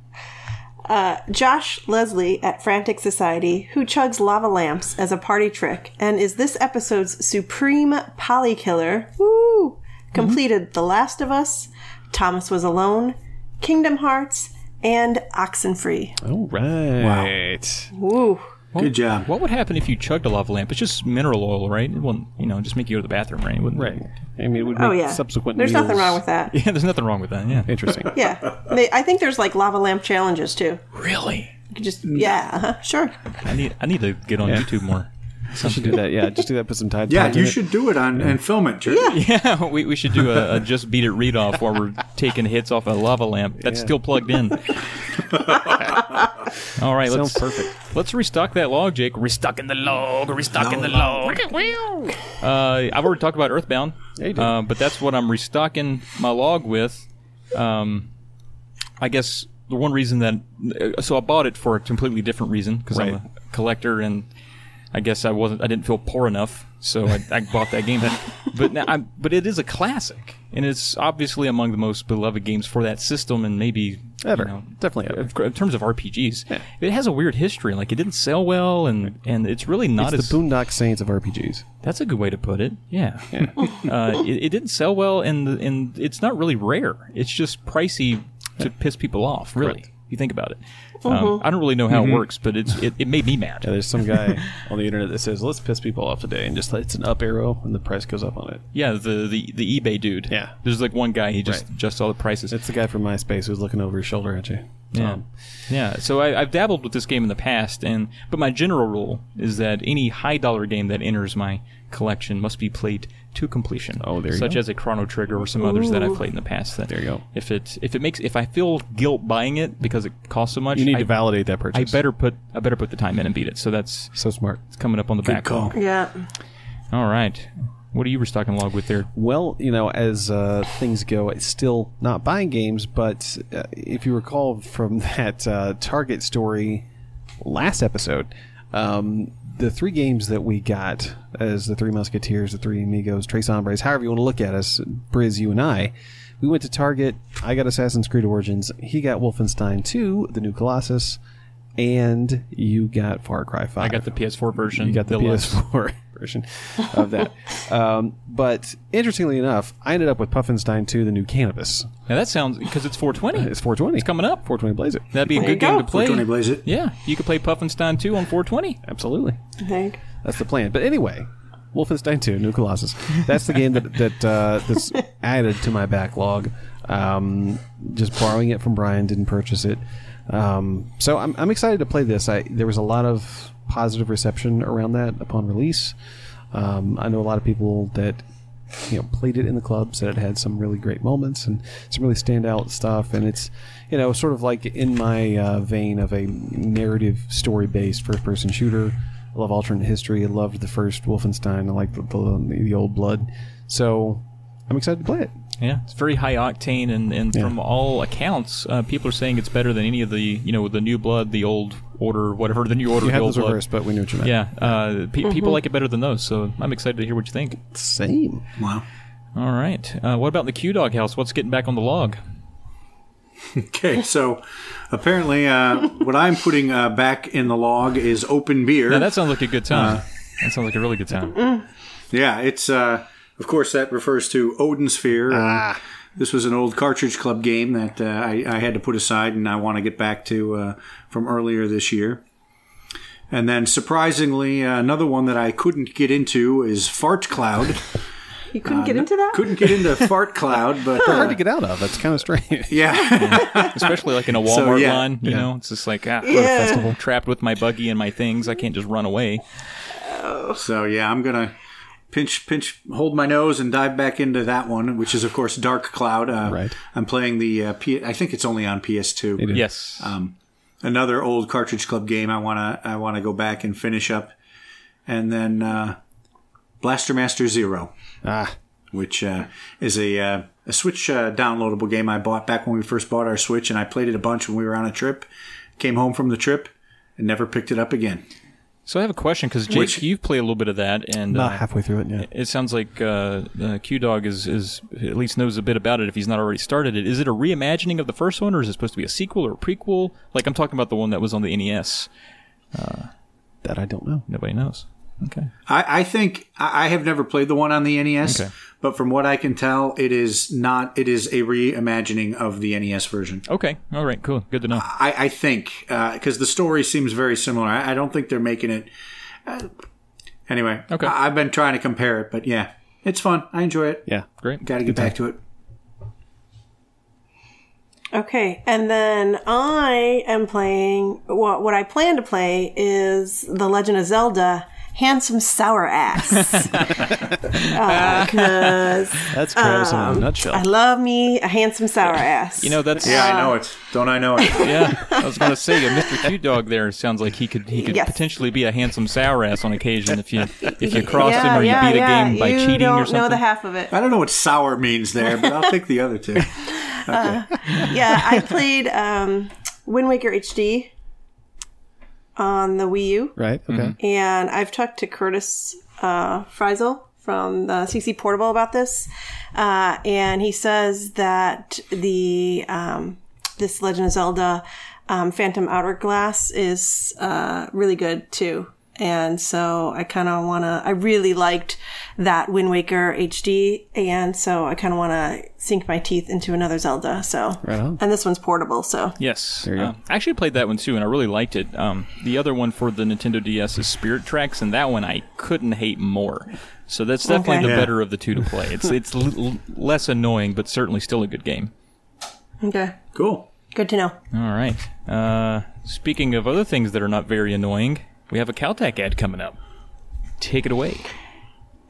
Josh Leslie at Frantic Society, who chugs lava lamps as a party trick and is this episode's supreme poly killer, woo, completed The Last of Us, Thomas Was Alone, Kingdom Hearts, and Oxenfree. All right. Woo. Good job. What would happen if you chugged a lava lamp? It's just mineral oil, right? It wouldn't, you know, just make you go to the bathroom, right? It wouldn't, Right. I mean, it would make Oh, yeah. subsequent There's nothing meals wrong with that. Yeah, there's nothing wrong with that. Yeah. Interesting. Yeah. They, I think there's like lava lamp challenges too. Really? You could just, yeah, uh-huh, sure. I need I need to get on Yeah. YouTube more. You should do that. Yeah, just do that. Put some Tide Yeah, Pods you in it. should do it on and film it, Jerry. Yeah, we, we should do a, a Just Beat It read off while we're taking hits off a lava lamp that's Yeah. still plugged in. All right, Sounds let's perfect. let's restock that log, Jake. Restocking the log, restocking the log. Uh, I've already talked about Earthbound, Yeah, you did. uh, but that's what I'm restocking my log with. Um, I guess the one reason that uh, so I bought it for a completely different reason because I'm Right. a collector and I guess I wasn't I didn't feel poor enough, so I, I bought that game. But now I'm, but it is a classic, and it's obviously among the most beloved games for that system, and maybe Ever. you know, Definitely ever. in terms of R P Gs. Yeah. It has a weird history. Like it didn't sell well, and and it's really not It's as the Boondock Saints of R P Gs. that's a good way to put it. Yeah. uh, it, it didn't sell well, and the, and it's not really rare. It's just pricey to piss people off. Really, Correct. if you think about it. Um, I don't really know how it works, but it's it, it made me mad. Yeah, there's some guy on the internet that says, "Let's piss people off today," and just it's an up arrow, and the price goes up on it. Yeah, the the, the eBay dude. Yeah. There's like one guy. He just Right. just saw the prices. It's the guy from MySpace who's looking over his shoulder at you. Yeah, Tom. yeah. So I, I've dabbled with this game in the past, and but my general rule is that any high dollar game that enters my collection must be played to completion. Oh, there you Such go. as a Chrono Trigger or some others that I've played in the past. That There you go. If it if it makes if I feel guilt buying it because it costs so much, You need I, to validate that I purchase. better put I better put the time in and beat it. So that's So smart. it's coming up on the Good backlog. call. Yeah. All right. What are you restocking log with there? Well, you know, as uh, things go, it's still not buying games, but uh, if you recall from that uh, Target story last episode, um, the three games that we got as the Three Musketeers, the Three Amigos, Tres Hombres, however you want to look at us, Briz, you and I, we went to Target. I got Assassin's Creed Origins. He got Wolfenstein two, the new Colossus, and you got Far Cry five. I got the P S four version. You got the P S four version of that. Um, but interestingly enough, I ended up with Puffenstein two, the new Cannabis. Now that sounds because it's four twenty. It's four twenty. It's coming up. four twenty Blaze It. That'd be a There good you game go. to play. four twenty Blaze It. Yeah, you could play Puffenstein two on four twenty. Absolutely. I think. That's the plan. But anyway, Wolfenstein two, New Colossus. That's the game that, that uh, that's added to my backlog. Um, just borrowing it from Brian, didn't purchase it. Um, so I'm, I'm excited to play this. I, there was a lot of positive reception around that upon release. Um, I know a lot of people that you know played it in the club, said it had some really great moments and some really standout stuff. And it's you know sort of like in my uh, vein of a narrative, story-based first-person shooter. I love alternate history. I loved the first Wolfenstein. I like the, the, the old blood. So I'm excited to play it. Yeah, it's very high octane, and, and Yeah. from all accounts, uh, people are saying it's better than any of the, you know, the new blood, the old order, whatever, the new order, You the have old those blood. reversed, but we knew what you meant. Yeah, uh, pe- people like it better than those, so I'm excited to hear what you think. Same. Wow. All right. Uh, what about the Q Dog House? What's getting back on the log? Okay, so apparently uh, what I'm putting uh, back in the log is open beer. Now, that sounds like a good time. Uh, that sounds like a really good time. Yeah, it's uh, of course that refers to Odin Sphere. Uh, this was an old Cartridge Club game that uh, I, I had to put aside, and I want to get back to uh, from earlier this year. And then, surprisingly, uh, another one that I couldn't get into is Fart Cloud. You couldn't get into that? Couldn't get into Fart Cloud, but They're hard uh, to get out of. That's kind of strange. yeah, Especially like in a Walmart So, yeah. line, you Yeah. know? It's just like, ah, Yeah. festival, trapped with my buggy and my things. I can't just run away. so yeah, I'm gonna pinch, pinch, hold my nose and dive back into that one, which is of course Dark Cloud. Uh, Right. I'm playing the. Uh, P- I think it's only on P S two. It is. Yes. Um, another old Cartridge Club game I wanna I wanna go back and finish up, and then uh, Blaster Master Zero, Ah, which uh, is a uh, a Switch uh, downloadable game I bought back when we first bought our Switch, and I played it a bunch when we were on a trip. Came home from the trip and never picked it up again. So I have a question, because Jake, Which- you've played a little bit of that, and about uh, halfway through it, yeah. it sounds like uh, uh, Q Dog is, is at least knows a bit about it if he's not already started it. Is it a reimagining of the first one, or is it supposed to be a sequel or a prequel? Like, I'm talking about the one that was on the N E S. That I don't know. Nobody knows. Okay. I, I think I I have never played the one on the N E S, Okay. but from what I can tell, it is not. It is a reimagining of the N E S version. Okay. All right. Cool. Good to know. I, I think because the story seems very similar. I, I don't think they're making it. Uh, anyway, Okay. I, I've been trying to compare it, but yeah, it's fun. I enjoy it. Yeah. Great. Got to get back to it. Okay, and then I am playing. What what I plan to play is The Legend of Zelda: Handsome Sour Ass. Because That's Travis in a nutshell. I love me a handsome sour ass. You know, that's Yeah, I know it. Don't I know it? yeah. I was going to say, uh, Mister Q Dog there sounds like he could he could Yes. potentially be a handsome sour ass on occasion if you if you crossed yeah, him or you yeah, beat yeah. a game by you cheating don't or something. know the half of it. I don't know what sour means there, but I'll take the other two. Yeah, I played um, Wind Waker H D on the Wii U. Right? Okay. And I've talked to Curtis uh, Friesel from the C C Portable about this, uh, and he says that the um, this Legend of Zelda um, Phantom Hourglass is uh, really good too. And so I kind of want to, I really liked that Wind Waker H D. And so I kind of want to sink my teeth into another Zelda. So, Right on. and this one's portable. So Yes. There you go. Uh, I actually played that one too, and I really liked it. Um, the other one for the Nintendo D S is Spirit Tracks, and that one I couldn't hate more. So that's definitely Okay. the Yeah. better of the two to play. It's it's l- l- less annoying, but certainly still a good game. okay, Cool. good to know. All right. Uh, speaking of other things that are not very annoying, we have a Caltech ad coming up. Take it away.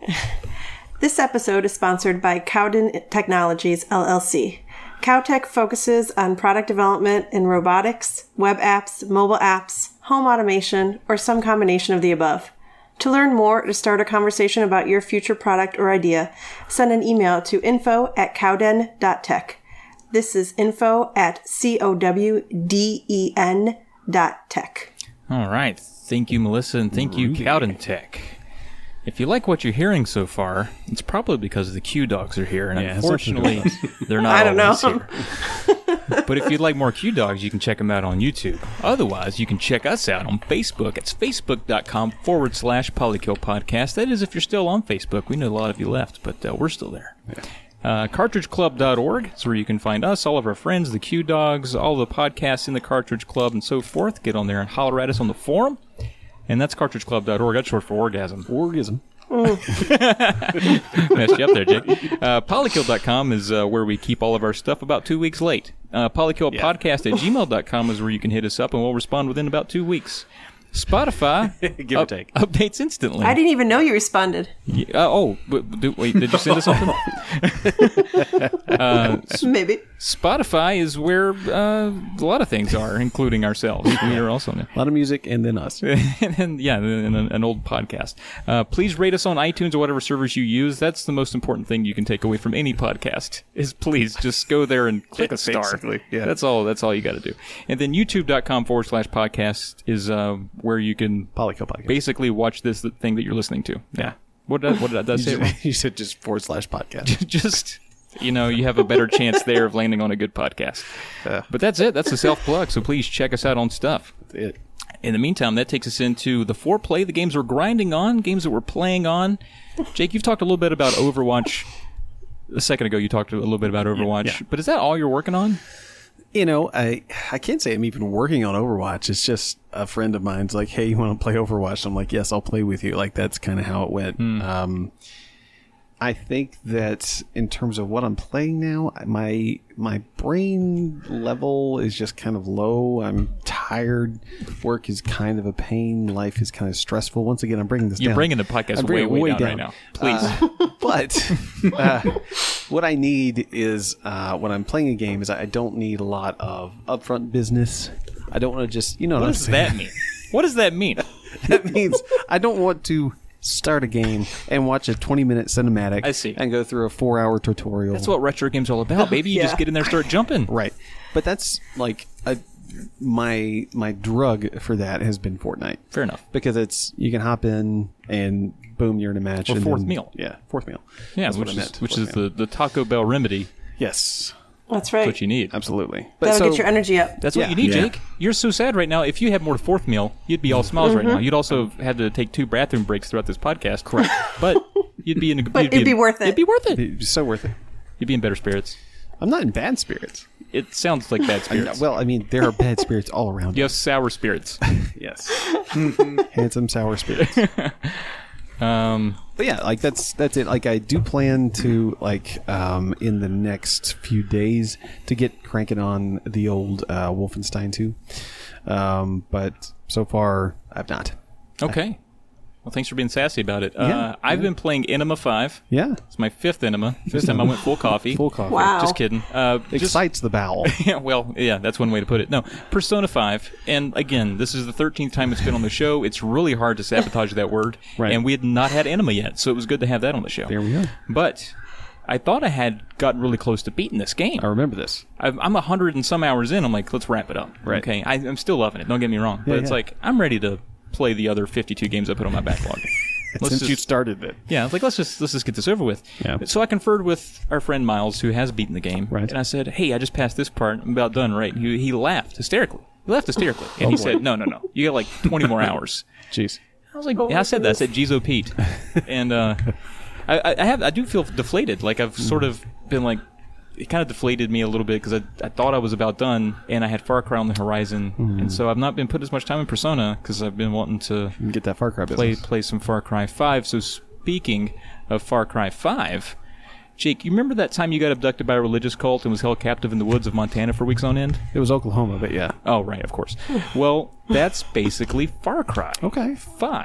This episode is sponsored by Cowden Technologies, L L C. Cowtech focuses on product development in robotics, web apps, mobile apps, home automation, or some combination of the above. To learn more or to start a conversation about your future product or idea, send an email to info at cowden dot tech. This is info at C O W D E N dot tech. All right. Thank you, Melissa, and thank you, Cowden Tech. If you like what you're hearing so far, it's probably because the Q Dogs are here, and Yeah, unfortunately, they're not I don't always know. here. But if you'd like more Q Dogs, you can check them out on YouTube. Otherwise, you can check us out on Facebook. It's facebook.com forward slash Polykill Podcast. That is if you're still on Facebook. We know a lot of you left, but uh, we're still there. Yeah. Uh, cartridge club dot org is where you can find us, all of our friends, the Q Dogs, all the podcasts in the Cartridge Club, and so forth. Get on there and holler at us on the forum. And that's cartridge club dot org. That's short for orgasm. Orgasm. Messed you up there, Jake. Uh, polykill dot com is uh, where we keep all of our stuff about two weeks late. Uh, polykill podcast at gmail dot com is where you can hit us up, and we'll respond within about two weeks. Spotify Give or up- take. updates instantly. I didn't even know you responded. Yeah, uh, oh, but, do, wait, did you send us something? uh, Maybe. Spotify is where uh, a lot of things are, including ourselves. We are also there. A lot of music and then us. and then, yeah, and an, an old podcast. Uh, please rate us on iTunes or whatever servers you use. That's the most important thing you can take away from any podcast. Is please just go there and click a star. Basically, yeah. That's all. That's all you got to do. And then YouTube.com forward slash podcast is uh, where you can Polykill Podcast. basically watch this thing that you're listening to. Yeah. What did I, what did I, did I You say? said, you said just forward slash podcast. Just, you know, you have a better chance there of landing on a good podcast. Yeah. But that's it. That's the self-plug. So please check us out on stuff. That's it. In the meantime, that takes us into the foreplay, the games we're grinding on, games that we're playing on. Jake, you've talked a little bit about Overwatch. A second ago, you talked a little bit about Overwatch. Yeah. But is that all you're working on? You know, I I can't say I'm even working on Overwatch. It's just a friend of mine's like, hey, you want to play Overwatch? I'm like, yes, I'll play with you. Like, that's kind of how it went. Um, I think that in terms of what I'm playing now, my my brain level is just kind of low. I'm tired. Work is kind of a pain. Life is kind of stressful. Once again, I'm bringing this You're down. bringing the podcast I'm way, bringing it way, way down, down. right now. Please. Uh, but uh, what I need is uh, when I'm playing a game is I don't need a lot of upfront business. I don't want to just, you know what, what I'm does saying? that mean? What does that mean? That means I don't want to start a game and watch a twenty minute cinematic. I see. And go through a four hour tutorial. That's what retro games are all about, baby. You Yeah. just get in there and start jumping. Right. But that's like a, my my drug for that has been Fortnite. Fair enough. Because it's you can hop in and boom, you're in a match. Or and fourth then- meal. Yeah, fourth meal. Yeah, That's which what is, I meant. which Fourth is meal. the, the Taco Bell remedy. Yes, That's right. That's what you need. absolutely. But That'll so, get your energy up. That's Yeah. what you need, Yeah. Jake. You're so sad right now. If you had more fourth meal, you'd be all smiles right now. You'd also have had to take two bathroom breaks throughout this podcast. Correct. But you'd be in a But you'd it'd be in- worth it. It'd be worth it. It's so worth it. You'd be in better spirits. I'm not in bad spirits. It sounds like bad spirits. Well, I mean, there are bad spirits all around. You have sour spirits. Yes. Handsome sour spirits. Um, But yeah, like that's that's it. Like I do plan to like um, in the next few days to get cranking on the old uh, Wolfenstein two, um, but so far I've not. okay. Well, thanks for being sassy about it. Uh, Yeah, I've yeah. been playing Enema five. Yeah, It's my fifth Enema. This time I went full coffee. full coffee. Wow. Just kidding. Uh, just, Excites the bowel. yeah, well, yeah, that's one way to put it. No, Persona five, and again, this is the thirteenth time it's been on the show. It's really hard to sabotage that word, Right. and we had not had Enema yet, so it was good to have that on the show. There we are. But I thought I had gotten really close to beating this game. I remember this. I'm I'm a hundred and some hours in. I'm like, let's wrap it up. Right. Okay. I, I'm still loving it. Don't get me wrong. But Yeah, it's yeah. like I'm ready to play the other fifty-two games I put on my backlog. Let's Since you just- started it. Yeah, it's like let's just let's just get this over with. Yeah. So I conferred with our friend Miles, who has beaten the game, Right. and I said, "Hey, I just passed this part. I'm about done, right?" He, he laughed hysterically. He laughed hysterically, and he boy. said, "No, no, no. You got like twenty more hours." Jeez. I was like, "Yeah, I said that. I said Jizo Pete," and uh, I, I I have I do feel deflated. Like I've sort of been like. It kind of deflated me a little bit because I, I thought I was about done, and I had Far Cry on the horizon, and so I've not been putting as much time in Persona because I've been wanting to You get that Far Cry play business. play some Far Cry five. So speaking of Far Cry five, Jake, you remember that time you got abducted by a religious cult and was held captive in the woods of Montana for weeks on end? It was Oklahoma, but yeah. Oh, right, of course. Well, that's basically Far Cry Okay. five.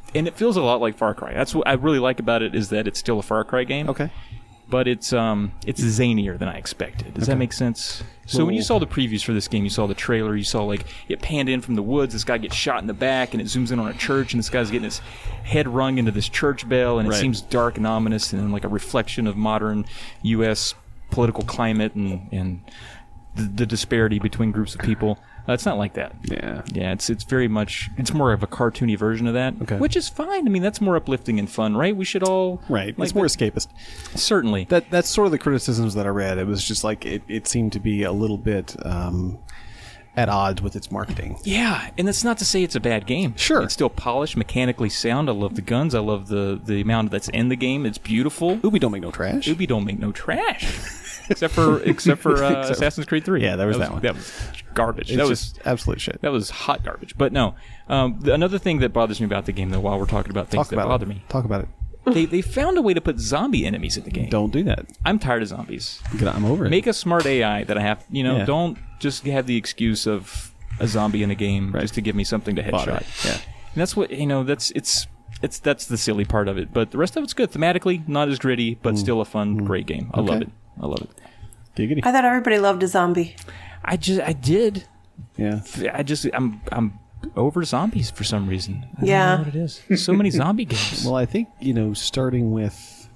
and it feels a lot like Far Cry. That's what I really like about it, is that it's still a Far Cry game. Okay. But it's um it's zanier than I expected. Does Okay. that make sense? So when you saw the previews for this game, you saw the trailer, you saw like it panned in from the woods, this guy gets shot in the back, and it zooms in on a church, and this guy's getting his head rung into this church bell, and it Right. seems dark and ominous, and like a reflection of modern U S political climate and, and the, the disparity between groups of people. Uh, it's not like that. Yeah. Yeah, it's it's very much, it's more of a cartoony version of that, Okay. which is fine. I mean, that's more uplifting and fun, right? We should all... Right. like it's more that. escapist. Certainly. That that's sort of the criticisms that I read. It was just like it, it seemed to be a little bit um, at odds with its marketing. Yeah, and that's not to say it's a bad game. Sure. It's still polished, mechanically sound. I love the guns. I love the, the amount that's in the game. It's beautiful. Ubi don't make no trash. Ubi don't make no trash. except for except for uh, Except- Assassin's Creed three. Yeah, there was that one. That was garbage. It's that was just absolute shit. that was hot garbage. But no, um, the, another thing that bothers me about the game, though, while we're talking about things Talk that about bother it. me, Talk about it. they they found a way to put zombie enemies in the game. Don't do that. I'm tired of zombies. Get- I'm over it. Make a smart A I that I have. You know, Yeah. don't just have the excuse of a zombie in a game Right. just to give me something to Fodder. headshot. Yeah. And that's what, you know, that's it's it's that's the silly part of it. But the rest of it's good. Thematically, not as gritty, but still a fun, great game. I love Okay. it. I love it. Giggity. I thought everybody loved a zombie. I just I did. Yeah. I just I'm I'm over zombies for some reason. I don't Yeah. know what it is. So many zombie games. Well, I think, you know, starting with,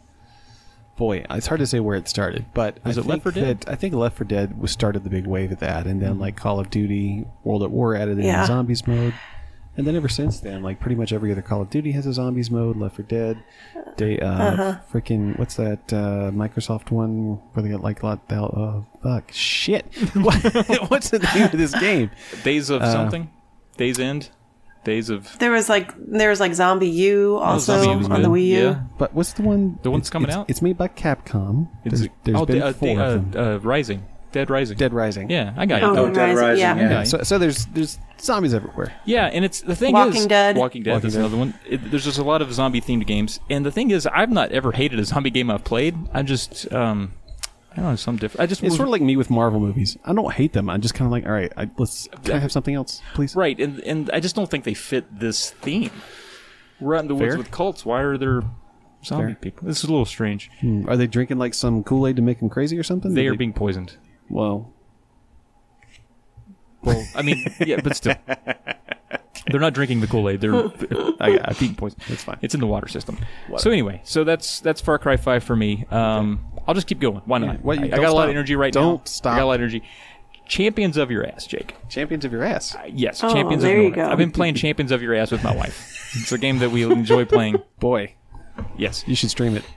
boy, it's hard to say where it started, but Was I it Left think four Dead? that I think Left four Dead was started the big wave of that, and then like Call of Duty, World at War added in Yeah. the zombies mode, and then ever since then, like pretty much every other Call of Duty has a zombies mode. Left four Dead, they uh, Uh-huh. freaking what's that uh, Microsoft one where they got like a lot the hell, uh, fuck shit. What- what's the name of this game? Days of uh, something? Days End? Days of There was like there was like Zombie U also Zombie was on the good. Wii U. Yeah. But what's the one? The one that's it's- coming it's- out? It's made by Capcom. It's- There's, there's oh, been da- uh, four da- of them. uh, Rising. Dead Rising. Dead Rising. Yeah, I got Oh, you. Oh, Dead Dead Rising, Rising, yeah. yeah. Yeah. So, so there's there's zombies everywhere. Yeah, and it's the thing Walking is Dead. Walking Dead. Walking That's Dead. another one. It, there's just a lot of zombie themed games, and the thing is, I've not ever hated a zombie game I've played. I just um, I don't know, some different. I just It's was- sort of like me with Marvel movies. I don't hate them. I'm just kind of like, all right, I, let's can I have something else, please? right, and and I just don't think they fit this theme. We're out in the woods Fair. with cults. Why are there zombie Fair. people? This is a little strange. Hmm. Are they drinking like some Kool-Aid to make them crazy or something? They Did are being poisoned. well. Well, I mean, yeah, but still, they're not drinking the Kool-Aid. They're I, I being poisoned. That's fine. It's in the water system. So anyway, so that's that's Far Cry five for me. Um, I'll just keep going. Why not? Well, you I, I don't got a lot of stop. energy right now. Don't stop. I got a lot of energy. Champions of Your Ass, Jake. Champions of your ass. Uh, yes, Oh, Champions there of you Your Ass. go. I've been playing Champions of Your Ass with my wife. It's a game that we enjoy playing. Boy, Yes. you should stream it.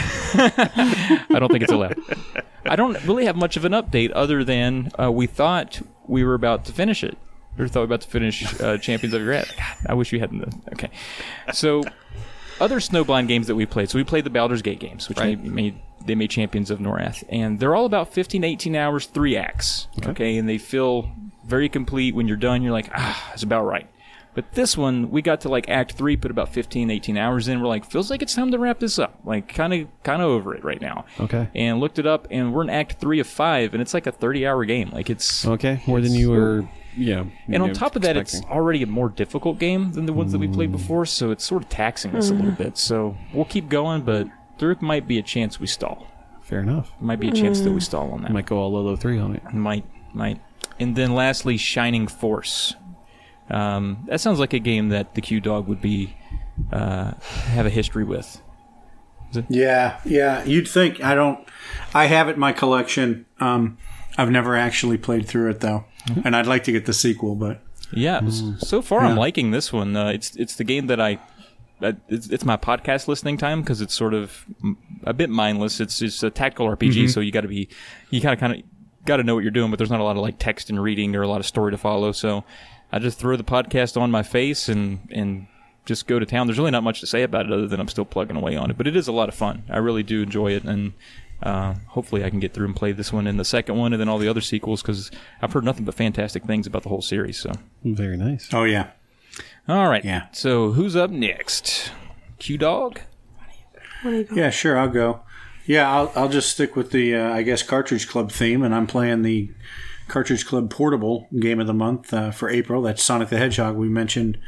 I don't think it's allowed. I don't really have much of an update other than uh, we thought we were about to finish it. We thought we were about to finish uh, Champions of Your Ass. God, I wish we hadn't. Okay. So, other Snowblind games that we played. So we played the Baldur's Gate games, which Right. made, made they made Champions of Norath, and they're all about fifteen, eighteen hours, three acts. Okay. And they feel very complete. When you're done, you're like, ah, it's about right. But this one, we got to like Act Three, put about fifteen, eighteen hours in. We're like, feels like it's time to wrap this up. Like, kind of, kind of over it right now. Okay. And looked it up, and we're in Act Three of five, and it's like a thirty-hour game. Like it's Okay, more than you were, you know. and on top of that, it's already a more difficult game than the ones that we played before, so it's sort of taxing us a little bit. So we'll keep going, but there might be a chance we stall. fair enough. Might be a chance that we stall on that. Might go all Lolo three on it. Might, might. And then lastly, Shining Force. Um, that sounds like a game that the Q Dog would be uh, have a history with. Yeah, yeah. You'd think. I don't. I have it in my collection. Um, I've never actually played through it though, and I'd like to get the sequel. But Yeah, s- so far I'm Yeah. liking this one. Uh, it's it's the game that I. Uh, it's, it's my podcast listening time because it's sort of mm, a bit mindless. It's it's a tactical R P G, so you got to be you kind of kind of got to know what you're doing, but there's not a lot of like text and reading or a lot of story to follow. So I just throw the podcast on my face and and just go to town. There's really not much to say about it other than I'm still plugging away on it, but it is a lot of fun. I really do enjoy it, and uh, hopefully I can get through and play this one and the second one and then all the other sequels because I've heard nothing but fantastic things about the whole series. So. Very nice. oh yeah, All right. Yeah. So who's up next? Q Dog? yeah. Sure, I'll go. Yeah, I'll I'll just stick with the uh, I guess Cartridge Club theme, and I'm playing the Cartridge Club Portable Game of the Month uh, for April. That's Sonic the Hedgehog. We mentioned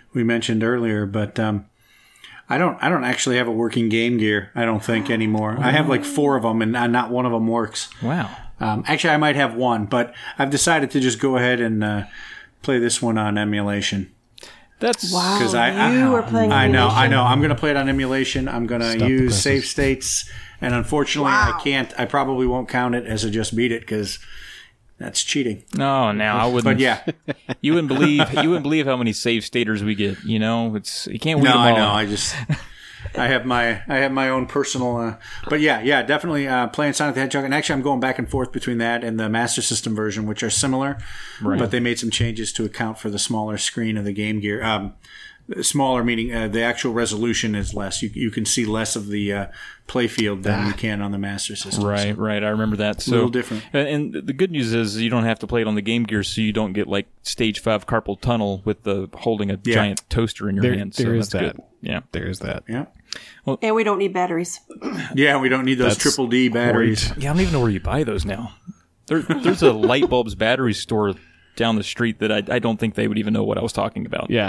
we mentioned earlier, but um, I don't I don't actually have a working Game Gear, I don't think, anymore. I have like four of them, and not one of them works. Wow. Um, actually, I might have one, but I've decided to just go ahead and uh, play this one on emulation. That's Wow. Because I, you I, were playing I know, emulation. I know. I'm going to play it on emulation. I'm going to Stop the use presses. save states, and unfortunately, Wow. I can't. I probably won't count it as a just beat it because that's cheating. no, now I wouldn't. But yeah, you wouldn't believe you wouldn't believe how many save staters we get. You know, it's you can't weed no, them all. I know. I just. I have my I have my own personal, uh, but yeah, yeah, definitely uh, playing Sonic the Hedgehog, and actually I'm going back and forth between that and the Master System version, which are similar, Right. but they made some changes to account for the smaller screen of the Game Gear. Um, smaller meaning uh, the actual resolution is less. You you can see less of the uh, playfield than you can on the Master System. Right, right. I remember that. So, little different. And and the good news is you don't have to play it on the Game Gear, so you don't get like Stage Five carpal tunnel with the holding a Yeah. giant toaster in your There- hand. there so is that's that. good. Yeah. There's that. Yeah, And we don't need batteries. yeah. We don't need those That's triple D batteries. great. Yeah, I don't even know where you buy those now. There, there's a light bulbs battery store down the street that I, I don't think they would even know what I was talking about. Yeah.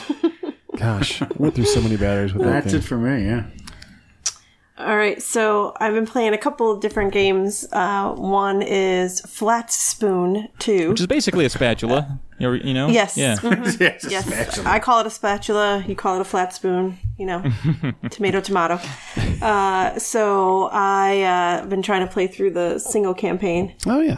Gosh, went through so many batteries with that That's thing. it for me. Yeah. All right, so I've been playing a couple of different games. Uh, one is Flat Spoon two. Which is basically a spatula. You know? you know? Yes. Yeah. Mhm. Yeah, it's a Yes. spatula. I call it a spatula. You call it a flat spoon. You know, tomato, tomato. Uh, so I uh, have been trying to play through the single campaign. Oh yeah.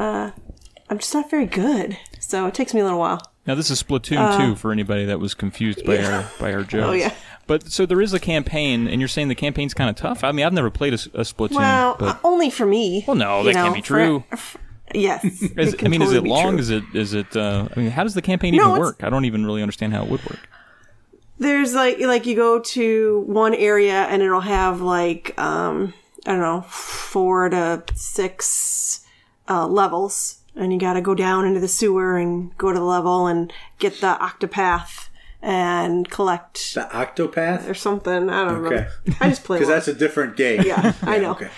I'm just not very good, so it takes me a little while. Now this is Splatoon two for anybody that was confused by our by our jokes. Uh, Oh, yeah. But so there is a campaign, and you're saying the campaign's kind of tough. I mean, I've never played a, s- a Splatoon. Well, but uh, only for me. Well, no, you that know, can't be for- true. f- yes. Is, it can I mean, is totally it be long? true. Is it? Is it? Uh, I mean, how does the campaign No, even it's- work? I don't even really understand how it would work. There's like like you go to one area and it'll have like um I don't know four to six uh, levels, and you got to go down into the sewer and go to the level and get the octopath and collect The Octopath. or something. I don't Okay. know. I just play. Because one. that's a different game. Yeah, I know. Okay.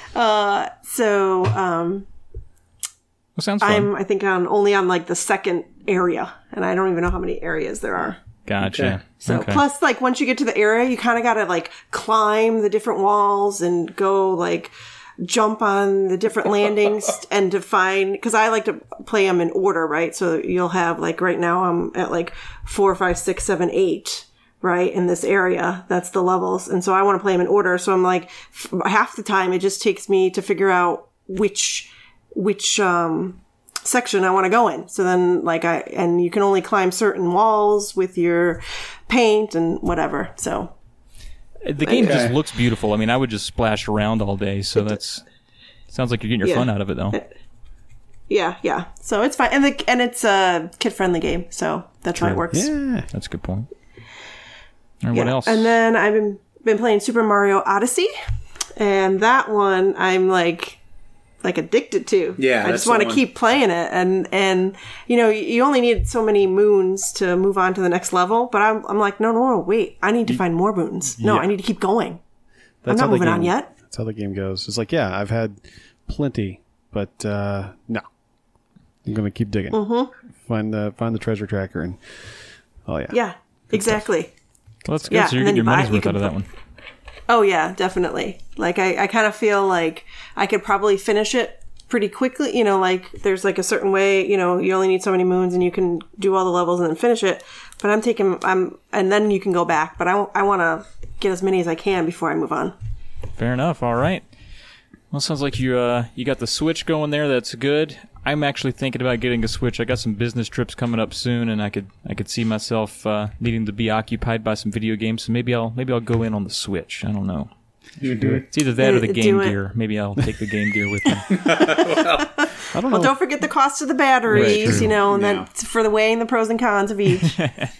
So um, Well, sounds fun. I'm I think on only on like the second area, and I don't even know how many areas there are. Gotcha. Okay. So Okay. plus, like once you get to the area, you kind of got to like climb the different walls and go like jump on the different landings and to find, because I like to play them in order, right? So you'll have like right now I'm at like four, five, six, seven, eight, right, in this area. That's the levels, and so I want to play them in order. So I'm like f- half the time it just takes me to figure out which which um section I want to go in. So then like I, and you can only climb certain walls with your paint and whatever. So The game just Okay. looks beautiful. I mean, I would just splash around all day. So that's sounds like you're getting your Yeah. fun out of it, though. yeah, yeah. So it's fine. And the, and it's a kid friendly game. So that's why it works. Yeah. That's a good point. All right, what Yeah. else? And then I've been, been playing Super Mario Odyssey, and that one I'm like, like addicted to. Yeah, I that's just want the to one. keep playing it, and and you know you only need so many moons to move on to the next level. But I'm I'm like no no no wait I need to find more moons. No, Yeah. I need to keep going. That's I'm how not the moving on game- yet. That's how the game goes. It's like, yeah, I've had plenty, but uh, no, I'm gonna keep digging. Mm-hmm. Find the find the treasure tracker, and oh yeah, Yeah, exactly. well, that's good. yeah, so you're and then getting your you buy- money's you worth can out of that put- one. Oh yeah, definitely. Like I, I kind of feel like I could probably finish it pretty quickly. You know, like there's like a certain way, you know, you only need so many moons and you can do all the levels and then finish it. But I'm taking, I'm, and then you can go back. But I, I want to get as many as I can before I move on. Fair enough. All right. Well, sounds like you uh, you got the Switch going there. That's good. I'm actually thinking about getting a Switch. I got some business trips coming up soon, and I could I could see myself uh, needing to be occupied by some video games. So maybe I'll maybe I'll go in on the Switch. I don't know. You do it. It's either that or the Uh, do Game it. Gear. Maybe I'll take the Game Gear with me. I don't know. Well, don't forget the cost of the batteries, Right, you know, and Yeah. then for the weighing the pros and cons of each.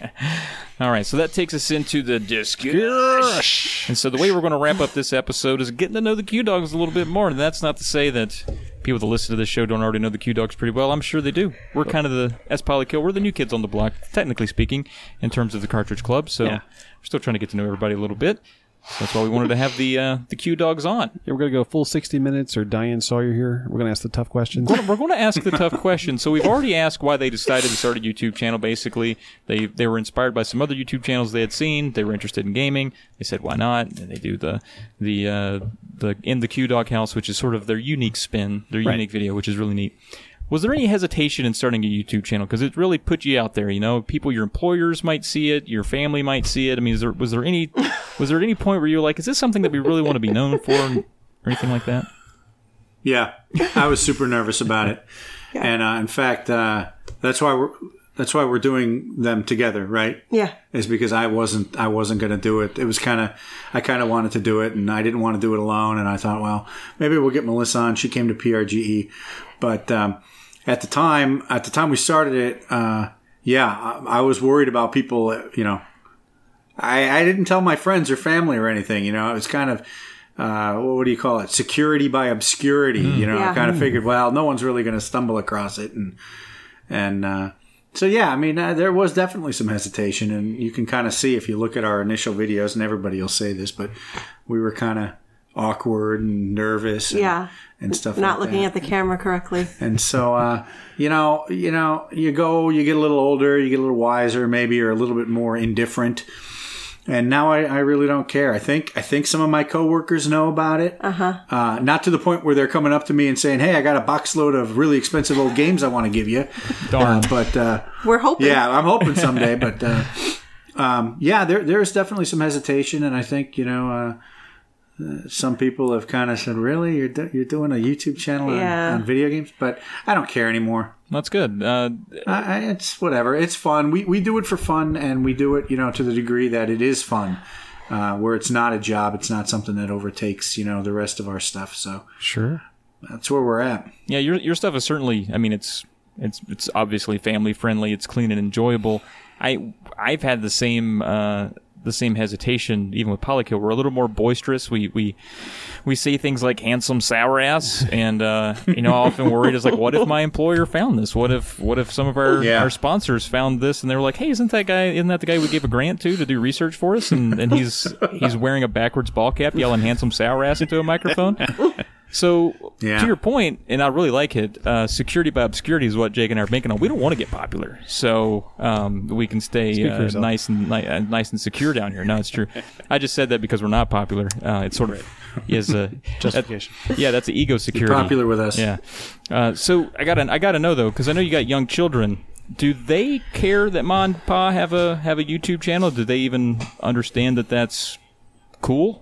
All right, so that takes us into the discussion. And so the way we're going to wrap up this episode is getting to know the Q-Dogs a little bit more. And that's not to say that people that listen to this show don't already know the Q-Dogs pretty well. I'm sure they do. We're kind of the, as Polykill, we're the new kids on the block, technically speaking, in terms of the Cartridge Club. So Yeah. we're still trying to get to know everybody a little bit. So that's why we wanted to have the uh, the Q Dogs on. Yeah, we're going to go full sixty minutes, or Diane Sawyer here. We're going to ask the tough questions. We're going to ask the tough questions. So we've already asked why they decided to start a YouTube channel. Basically, they they were inspired by some other YouTube channels they had seen. They were interested in gaming. They said, why not? And they do the the uh, the in the Q Dog House, which is sort of their unique spin, their Right. unique video, which is really neat. Was there any hesitation in starting a YouTube channel? Because it really put you out there, you know. People, your employers might see it, your family might see it. I mean, is there, was there any was there any point where you were like, is this something that we really want to be known for, or anything like that? Yeah, I was super nervous about it, and uh, in fact, uh, that's why we're that's why we're doing them together, right? Yeah. Is because I wasn't I wasn't going to do it. It was kind of I kind of wanted to do it, and I didn't want to do it alone. And I thought, well, maybe we'll get Melissa on. She came to P R G E, but um, at the time at the time we started it, uh, yeah, I, I was worried about people. You know, I, I didn't tell my friends or family or anything. You know, it was kind of. Uh, what do you call it? Security by obscurity. Mm. You know, Yeah. I kind of figured, well, no one's really going to stumble across it, and and uh, so yeah, I mean, uh, there was definitely some hesitation, and you can kind of see if you look at our initial videos, and everybody will say this, but we were kind of awkward and nervous, and, Yeah. and stuff. Not like looking that. at the camera correctly. And so, uh, you know, you know, you go, you get a little older, you get a little wiser, maybe, or a little bit more indifferent. And now I, I really don't care. I think I think some of my coworkers know about it. Uh-huh. Uh, not to the point where they're coming up to me and saying, "Hey, I got a box load of really expensive old games I want to give you." Darn. Uh, but uh, We're hoping. yeah, I'm hoping someday. But uh, um, yeah, there there's definitely some hesitation, and I think you know. Uh, Uh, some people have kind of said, "Really, you're do- you're doing a YouTube channel on, Yeah. on video games?" But I don't care anymore. That's good. Uh, I, I- it's whatever. It's fun. We we do it for fun, and we do it, you know, to the degree that it is fun, uh, where it's not a job. It's not something that overtakes, you know, the rest of our stuff. So Sure. that's where we're at. yeah, your your stuff is certainly. I mean, it's it's it's obviously family friendly. It's clean and enjoyable. I I've had the same. Uh, the same hesitation even with Polykill. We're a little more boisterous. We we we say things like handsome sour ass, and uh, you know, often worried is like, what if my employer found this? What if what if some of our, Yeah. our sponsors found this and they were like, hey, isn't that guy isn't that the guy we gave a grant to to do research for us? And and he's he's wearing a backwards ball cap yelling handsome sour ass into a microphone. So, Yeah. to your point, and I really like it, uh, security by obscurity is what Jake and I are banking on. We don't want to get popular, so um, we can stay Speak for uh, yourself. nice and ni- uh, nice and secure down here. No, it's true. I just said that because we're not popular. Uh, it's sort of is a Justification. that- yeah, that's the ego security. Popular with us. Yeah. Uh, so I got I got to know though, because I know you got young children. Do they care that Ma and Pa have a have a YouTube channel? Do they even understand that that's cool?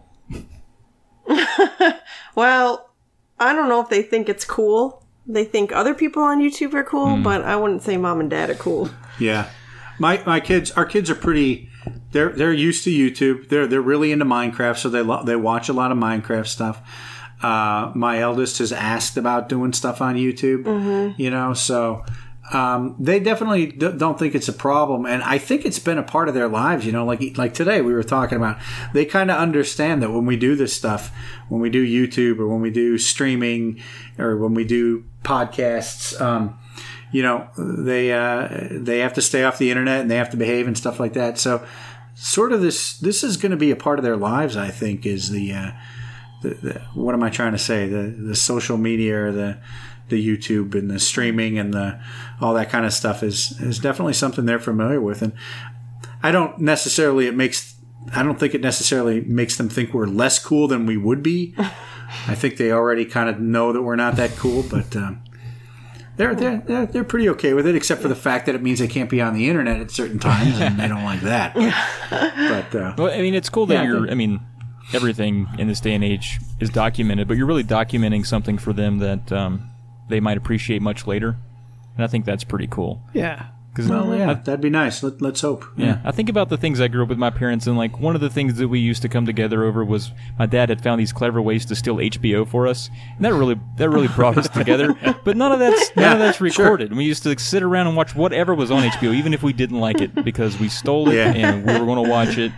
Well, I don't know if they think it's cool. They think other people on YouTube are cool, but I wouldn't say mom and dad are cool. Yeah, my my kids, our kids are pretty. They're they're used to YouTube. They're they're really into Minecraft, so they lo- they watch a lot of Minecraft stuff. Uh, my eldest has asked about doing stuff on YouTube. You know, so um, they definitely d- don't think it's a problem, and I think it's been a part of their lives. You know, like like today we were talking about. They kind of understand that when we do this stuff, when we do YouTube or when we do streaming or when we do podcasts. Um, You know, they uh, they have to stay off the internet and they have to behave and stuff like that. So, sort of this this is going to be a part of their lives. I think is the, uh, the, the what am I trying to say? The the social media or the the YouTube and the streaming and the all that kind of stuff is is definitely something they're familiar with. And I don't necessarily it makes I don't think it necessarily makes them think we're less cool than we would be. I think they already kind of know that we're not that cool, but. Um, They're, they're they're they're pretty okay with it, except for the fact that it means they can't be on the internet at certain times, and they don't like that. But uh, Well, I mean, it's cool that Yeah, I you're. think- I mean, everything in this day and age is documented, but you're really documenting something for them that um, they might appreciate much later, and I think that's pretty cool. Yeah. Because well, yeah, that'd be nice. Let, let's hope. Yeah, I think about the things I grew up with my parents, and like one of the things that we used to come together over was my dad had found these clever ways to steal H B O for us, and that really that really brought us together. But none of that's none of Yeah, that's sure. recorded. We used to like, sit around and watch whatever was on H B O, even if we didn't like it, because we stole it Yeah. and we were going to watch it.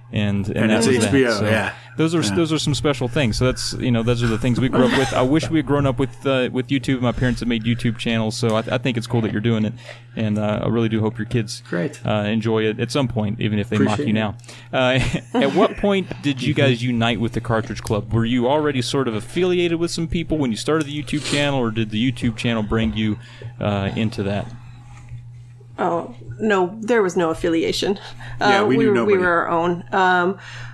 and and, And that it's was H B O, that. So yeah. Those are Yeah. those are some special things. So that's you know those are the things we grew up with. I wish we had grown up with uh, with YouTube. My parents have made YouTube channels, so I, th- I think it's cool that you're doing it, and uh, I really do hope your kids Great. Uh, enjoy it at some point, even if they mock Appreciate you it. now. Uh, at what point did you guys unite with the Cartridge Club? Were you already sort of affiliated with some people when you started the YouTube channel, or did the YouTube channel bring you uh, into that? Oh, no, there was no affiliation. Yeah, Uh, we knew were, nobody. We were our own. Um,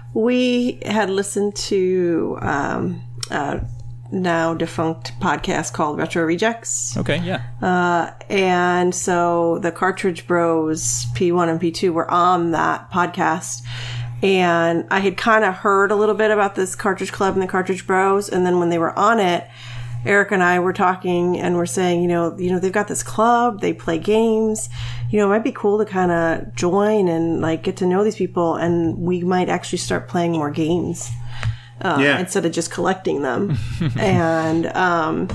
we had listened to um, uh, now defunct podcast called Retro Rejects. Okay, yeah. Uh, and so the Cartridge Bros, P one and P two, were on that podcast. And I had kind of heard a little bit about this Cartridge Club and the Cartridge Bros. And then when they were on it, Eric and I were talking and we're saying, you know, you know, they've got this club, they play games, you know, it might be cool to kind of join and like get to know these people, and we might actually start playing more games uh, Yeah. instead of just collecting them. and um,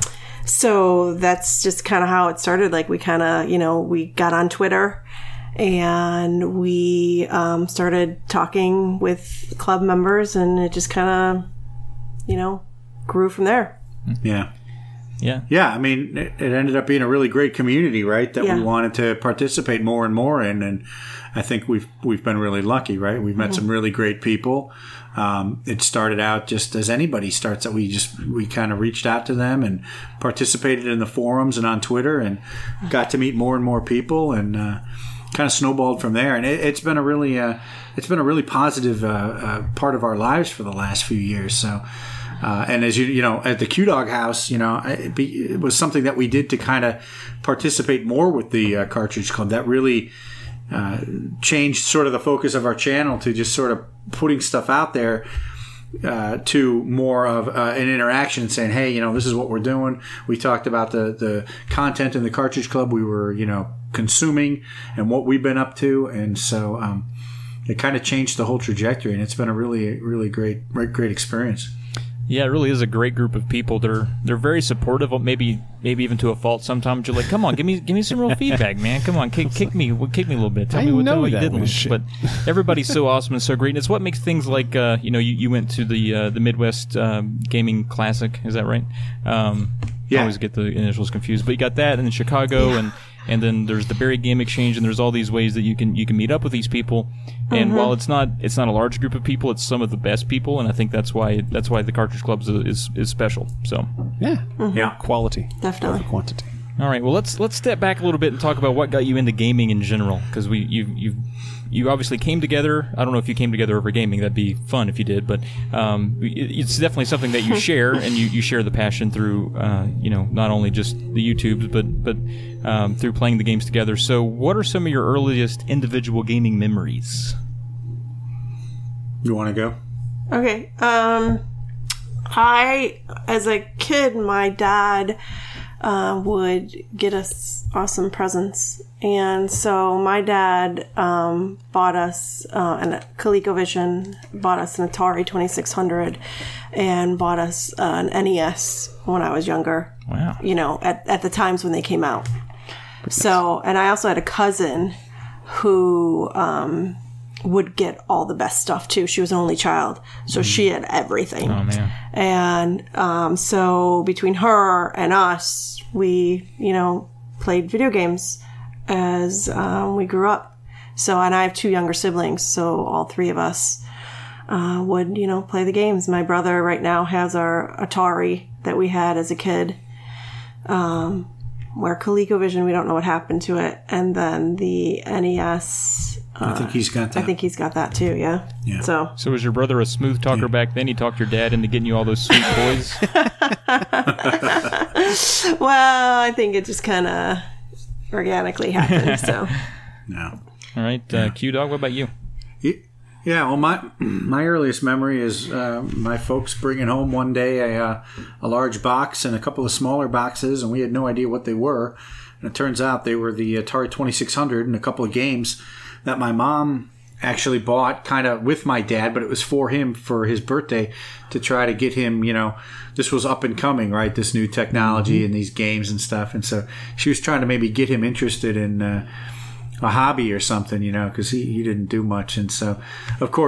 so that's just kind of how it started. Like we kind of, you know, we got on Twitter and we um, started talking with club members, and it just kind of, you know, grew from there. Yeah. Yeah. Yeah, I mean, it, it ended up being a really great community, right? That Yeah. we wanted to participate more and more in, and I think we've we've been really lucky, right? We've met some really great people. Um, it started out just as anybody starts. That we just we kind of reached out to them and participated in the forums and on Twitter, and got to meet more and more people, and uh, kind of snowballed from there. And it, it's been a really uh, it's been a really positive uh, uh, part of our lives for the last few years. So. Uh, and as you you know, at the Q Dog House, you know, it, be, it was something that we did to kind of participate more with the uh, Cartridge Club. That really uh, changed sort of the focus of our channel to just sort of putting stuff out there uh, to more of uh, an interaction, saying, "Hey, you know, this is what we're doing." We talked about the the content in the Cartridge Club we were, you know, consuming and what we've been up to, and so um, it kind of changed the whole trajectory. And it's been a really really great great experience. Yeah, it really is a great group of people. They're they're very supportive, maybe maybe even to a fault. Sometimes you're like, come on, give me give me some real feedback, man. Come on, kick, kick me, kick me a little bit. Tell I me what, know tell me what you that did. was like. shit. But everybody's so awesome and so great, and it's what makes things like uh, you know you, you went to the uh, the Midwest um, Gaming Classic, is that right? Um, Yeah. I always get the initials confused, but you got that, and then Chicago, Yeah. and and then there's the Barry Game Exchange, and there's all these ways that you can you can meet up with these people. And Mm-hmm. while it's not it's not a large group of people, it's some of the best people, and I think that's why that's why the Cartridge Club is is, is special. So, Yeah. Yeah. Quality. Definitely. Over quantity. all right, well let's let's step back a little bit and talk about what got you into gaming in general, because we you you you obviously came together. I don't know if you came together over gaming. That'd be fun if you did, but um, it, it's definitely something that you share, and you, you share the passion through uh, you know not only just the YouTubes, but but um, through playing the games together. So, what are some of your earliest individual gaming memories? You want to go? Okay. Um, I, as a kid, my dad uh, would get us awesome presents. And so my dad um, bought us uh, an ColecoVision, bought us an Atari twenty-six hundred, and bought us uh, an N E S when I was younger. Wow. You know, at, at the times when they came out. So, and I also had a cousin who um, would get all the best stuff too. She was an only child, so she had everything. Oh man. And um, so between her and us, we, you know, played video games as um, we grew up. So, and I have two younger siblings, so all three of us uh, would, you know, play the games. My brother right now has our Atari that we had as a kid. Um, where ColecoVision, we don't know what happened to it. And then the N E S, I think he's got that. I think he's got that too, yeah. Yeah. So, So was your brother a smooth talker back then? He talked your dad into getting you all those sweet toys? well, I think it just kind of organically happened, so. No. All right, uh, Q-Dog, what about you? Yeah, well, my my earliest memory is uh, my folks bringing home one day a uh, a large box and a couple of smaller boxes, and we had no idea what they were. And it turns out they were the Atari twenty-six hundred and a couple of games that my mom actually bought kind of with my dad, but it was for him for his birthday to try to get him, you know, this was up and coming, right? This new technology mm-hmm. and these games and stuff. And so she was trying to maybe get him interested in uh, a hobby or something, you know, because he, he didn't do much. And so, of course,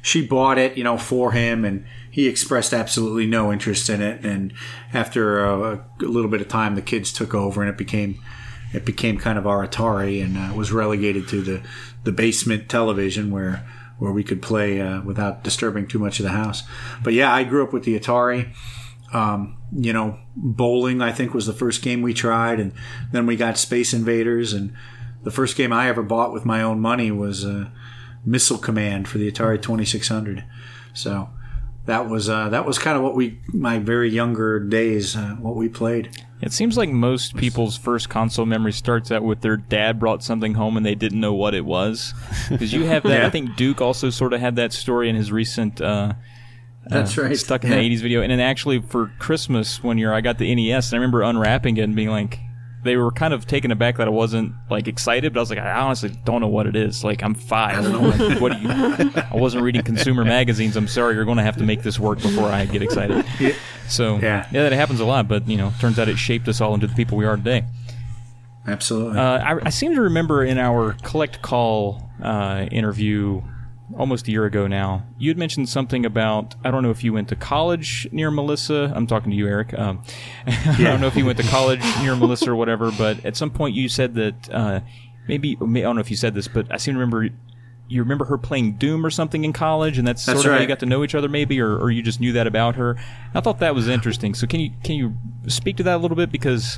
she bought it, you know, for him, and he expressed absolutely no interest in it. And after a, a little bit of time, the kids took over, and it became it became kind of our Atari, and uh, was relegated to the, the basement television where where we could play uh, without disturbing too much of the house. But yeah, I grew up with the Atari. Um, you know, bowling, I think, was the first game we tried, and then we got Space Invaders, and the first game I ever bought with my own money was uh, Missile Command for the Atari twenty-six hundred. So that was uh, that was kind of what we, my very younger days, uh, what we played. It seems like most people's first console memory starts out with their dad brought something home and they didn't know what it was. Because you have that. Yeah. I think Duke also sort of had that story in his recent uh, That's uh, right. Stuck in Yeah. the eighties video. And then actually for Christmas one year I got the N E S and I remember unwrapping it and being like, they were kind of taken aback that I wasn't like excited, but I was like, I honestly don't know what it is. Like, I'm five. I don't know. Like, what do you? I wasn't reading consumer magazines. I'm sorry, you're going to have to make this work before I get excited. Yeah. So Yeah. yeah, that happens a lot. But you know, turns out it shaped us all into the people we are today. Absolutely. Uh, I, I seem to remember in our Collect Call uh, interview almost a year ago now, you had mentioned something about, I don't know if you went to college near Melissa. I'm talking to you, Eric. Um, I don't know if you went to college near Melissa or whatever, but at some point you said that uh, maybe, I don't know if you said this, but I seem to remember you remember her playing Doom or something in college, and that's, That's sort of how you right. got to know each other maybe, or, or you just knew that about her. I thought that was interesting. So can you can you speak to that a little bit? Because...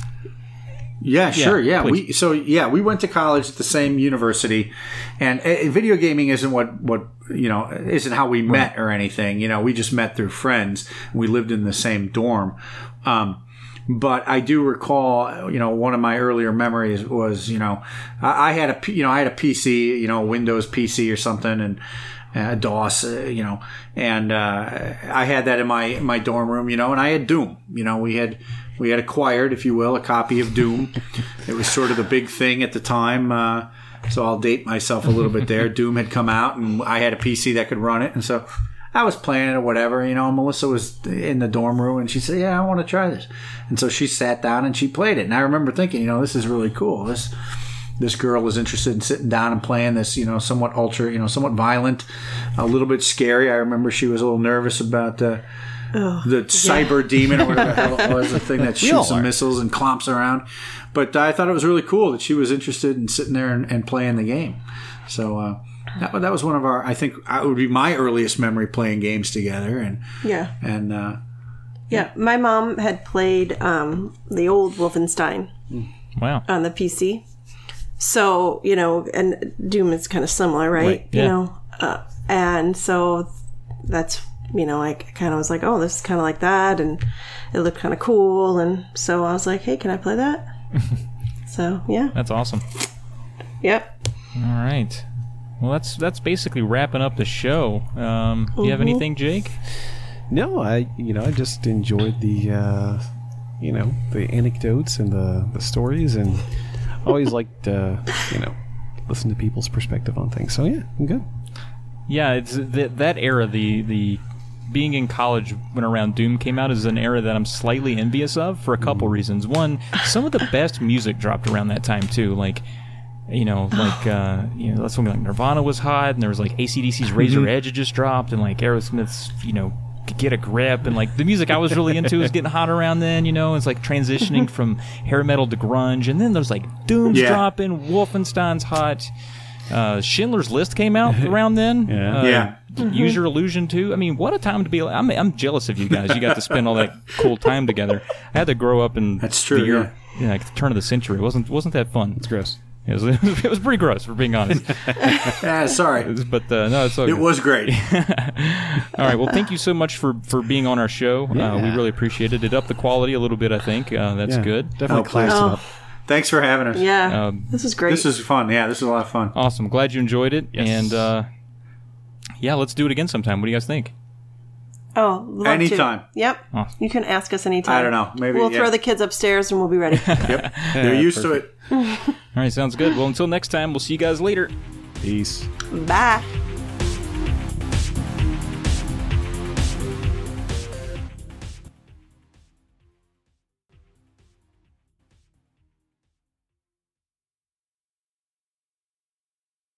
Yeah, sure. Yeah, please. we so yeah we went to college at the same university, and uh, video gaming isn't what what you know isn't how we met or anything. You know, we just met through friends. We lived in the same dorm, um, but I do recall, you know, one of my earlier memories was, you know, I, I had a P- you know I had a P C, you know, Windows P C or something, and. Uh, DOS, uh, you know, and uh, I had that in my my dorm room, you know, and I had Doom. You know, we had we had acquired, if you will, a copy of Doom. It was sort of the big thing at the time, uh, so I'll date myself a little bit there. Doom had come out, and I had a P C that could run it, and so I was playing it or whatever. You know, Melissa was in the dorm room, and she said, "Yeah, I want to try this," and so she sat down and she played it, and I remember thinking, you know, this is really cool. This. This girl was interested in sitting down and playing this, you know, somewhat ultra, you know, somewhat violent, a little bit scary. I remember she was a little nervous about uh, Oh, the cyber demon or whatever the hell it was, the thing that We all shoots some are. missiles and clomps around. But I thought it was really cool that she was interested in sitting there and, and playing the game. So uh, that, that was one of our, I think, it would be my earliest memory playing games together. And yeah. and uh, Yeah, my mom had played um, the old Wolfenstein Wow. on the P C. So, you know, and Doom is kind of similar, right? Right, You yeah. know, uh, and so that's, you know, I kind of was like, oh, this is kind of like that, and it looked kind of cool, and so I was like, hey, can I play that? So, yeah. That's awesome. Yep. All right. Well, that's that's basically wrapping up the show. Um, do you have Mhm. anything, Jake? No, I you know I just enjoyed the uh, you know the anecdotes and the, the stories, and always liked uh, you know listen to people's perspective on things. So yeah, I'm good. Yeah, it's th- that era. The the being in college when around Doom came out is an era that I'm slightly envious of for a couple reasons. One, some of the best music dropped around that time too. Like, you know, like uh, you know, that's when like Nirvana was hot, and there was like A C D C's Razor Edge had just dropped, and like Aerosmith's, you know, Get a Grip, and like the music I was really into was getting hot around then. You know, it's like transitioning from hair metal to grunge, and then there's like Doom's Yeah. dropping, Wolfenstein's hot. Uh, Schindler's List came out around then. Yeah. Uh, Yeah. Use Your Illusion too. I mean, what a time to be. I'm I'm jealous of you guys. You got to spend all that cool time together. I had to grow up in That's true, the year, yeah. you know, like the turn of the century. It wasn't wasn't that fun? It's gross. It was, it was pretty gross, for being honest. yeah, sorry. But uh, no, it's all It good. was great. All right. Well, thank you so much for, for being on our show. Uh, we Yeah. really appreciate it. It upped the quality a little bit, I think. Uh, that's Yeah, good. Definitely Oh, classed it Oh. up. Thanks for having us. Yeah. Um, this is great. This is fun. Yeah, this is a lot of fun. Awesome. Glad you enjoyed it. Yes. And uh, yeah, let's do it again sometime. What do you guys think? oh, love to. Anytime. Yep. Awesome. You can ask us anytime. I don't know. Maybe We'll yeah. throw the kids upstairs and we'll be ready. Yep. They're used to it. All right. Sounds good. Well, until next time, we'll see you guys later. Peace. Bye.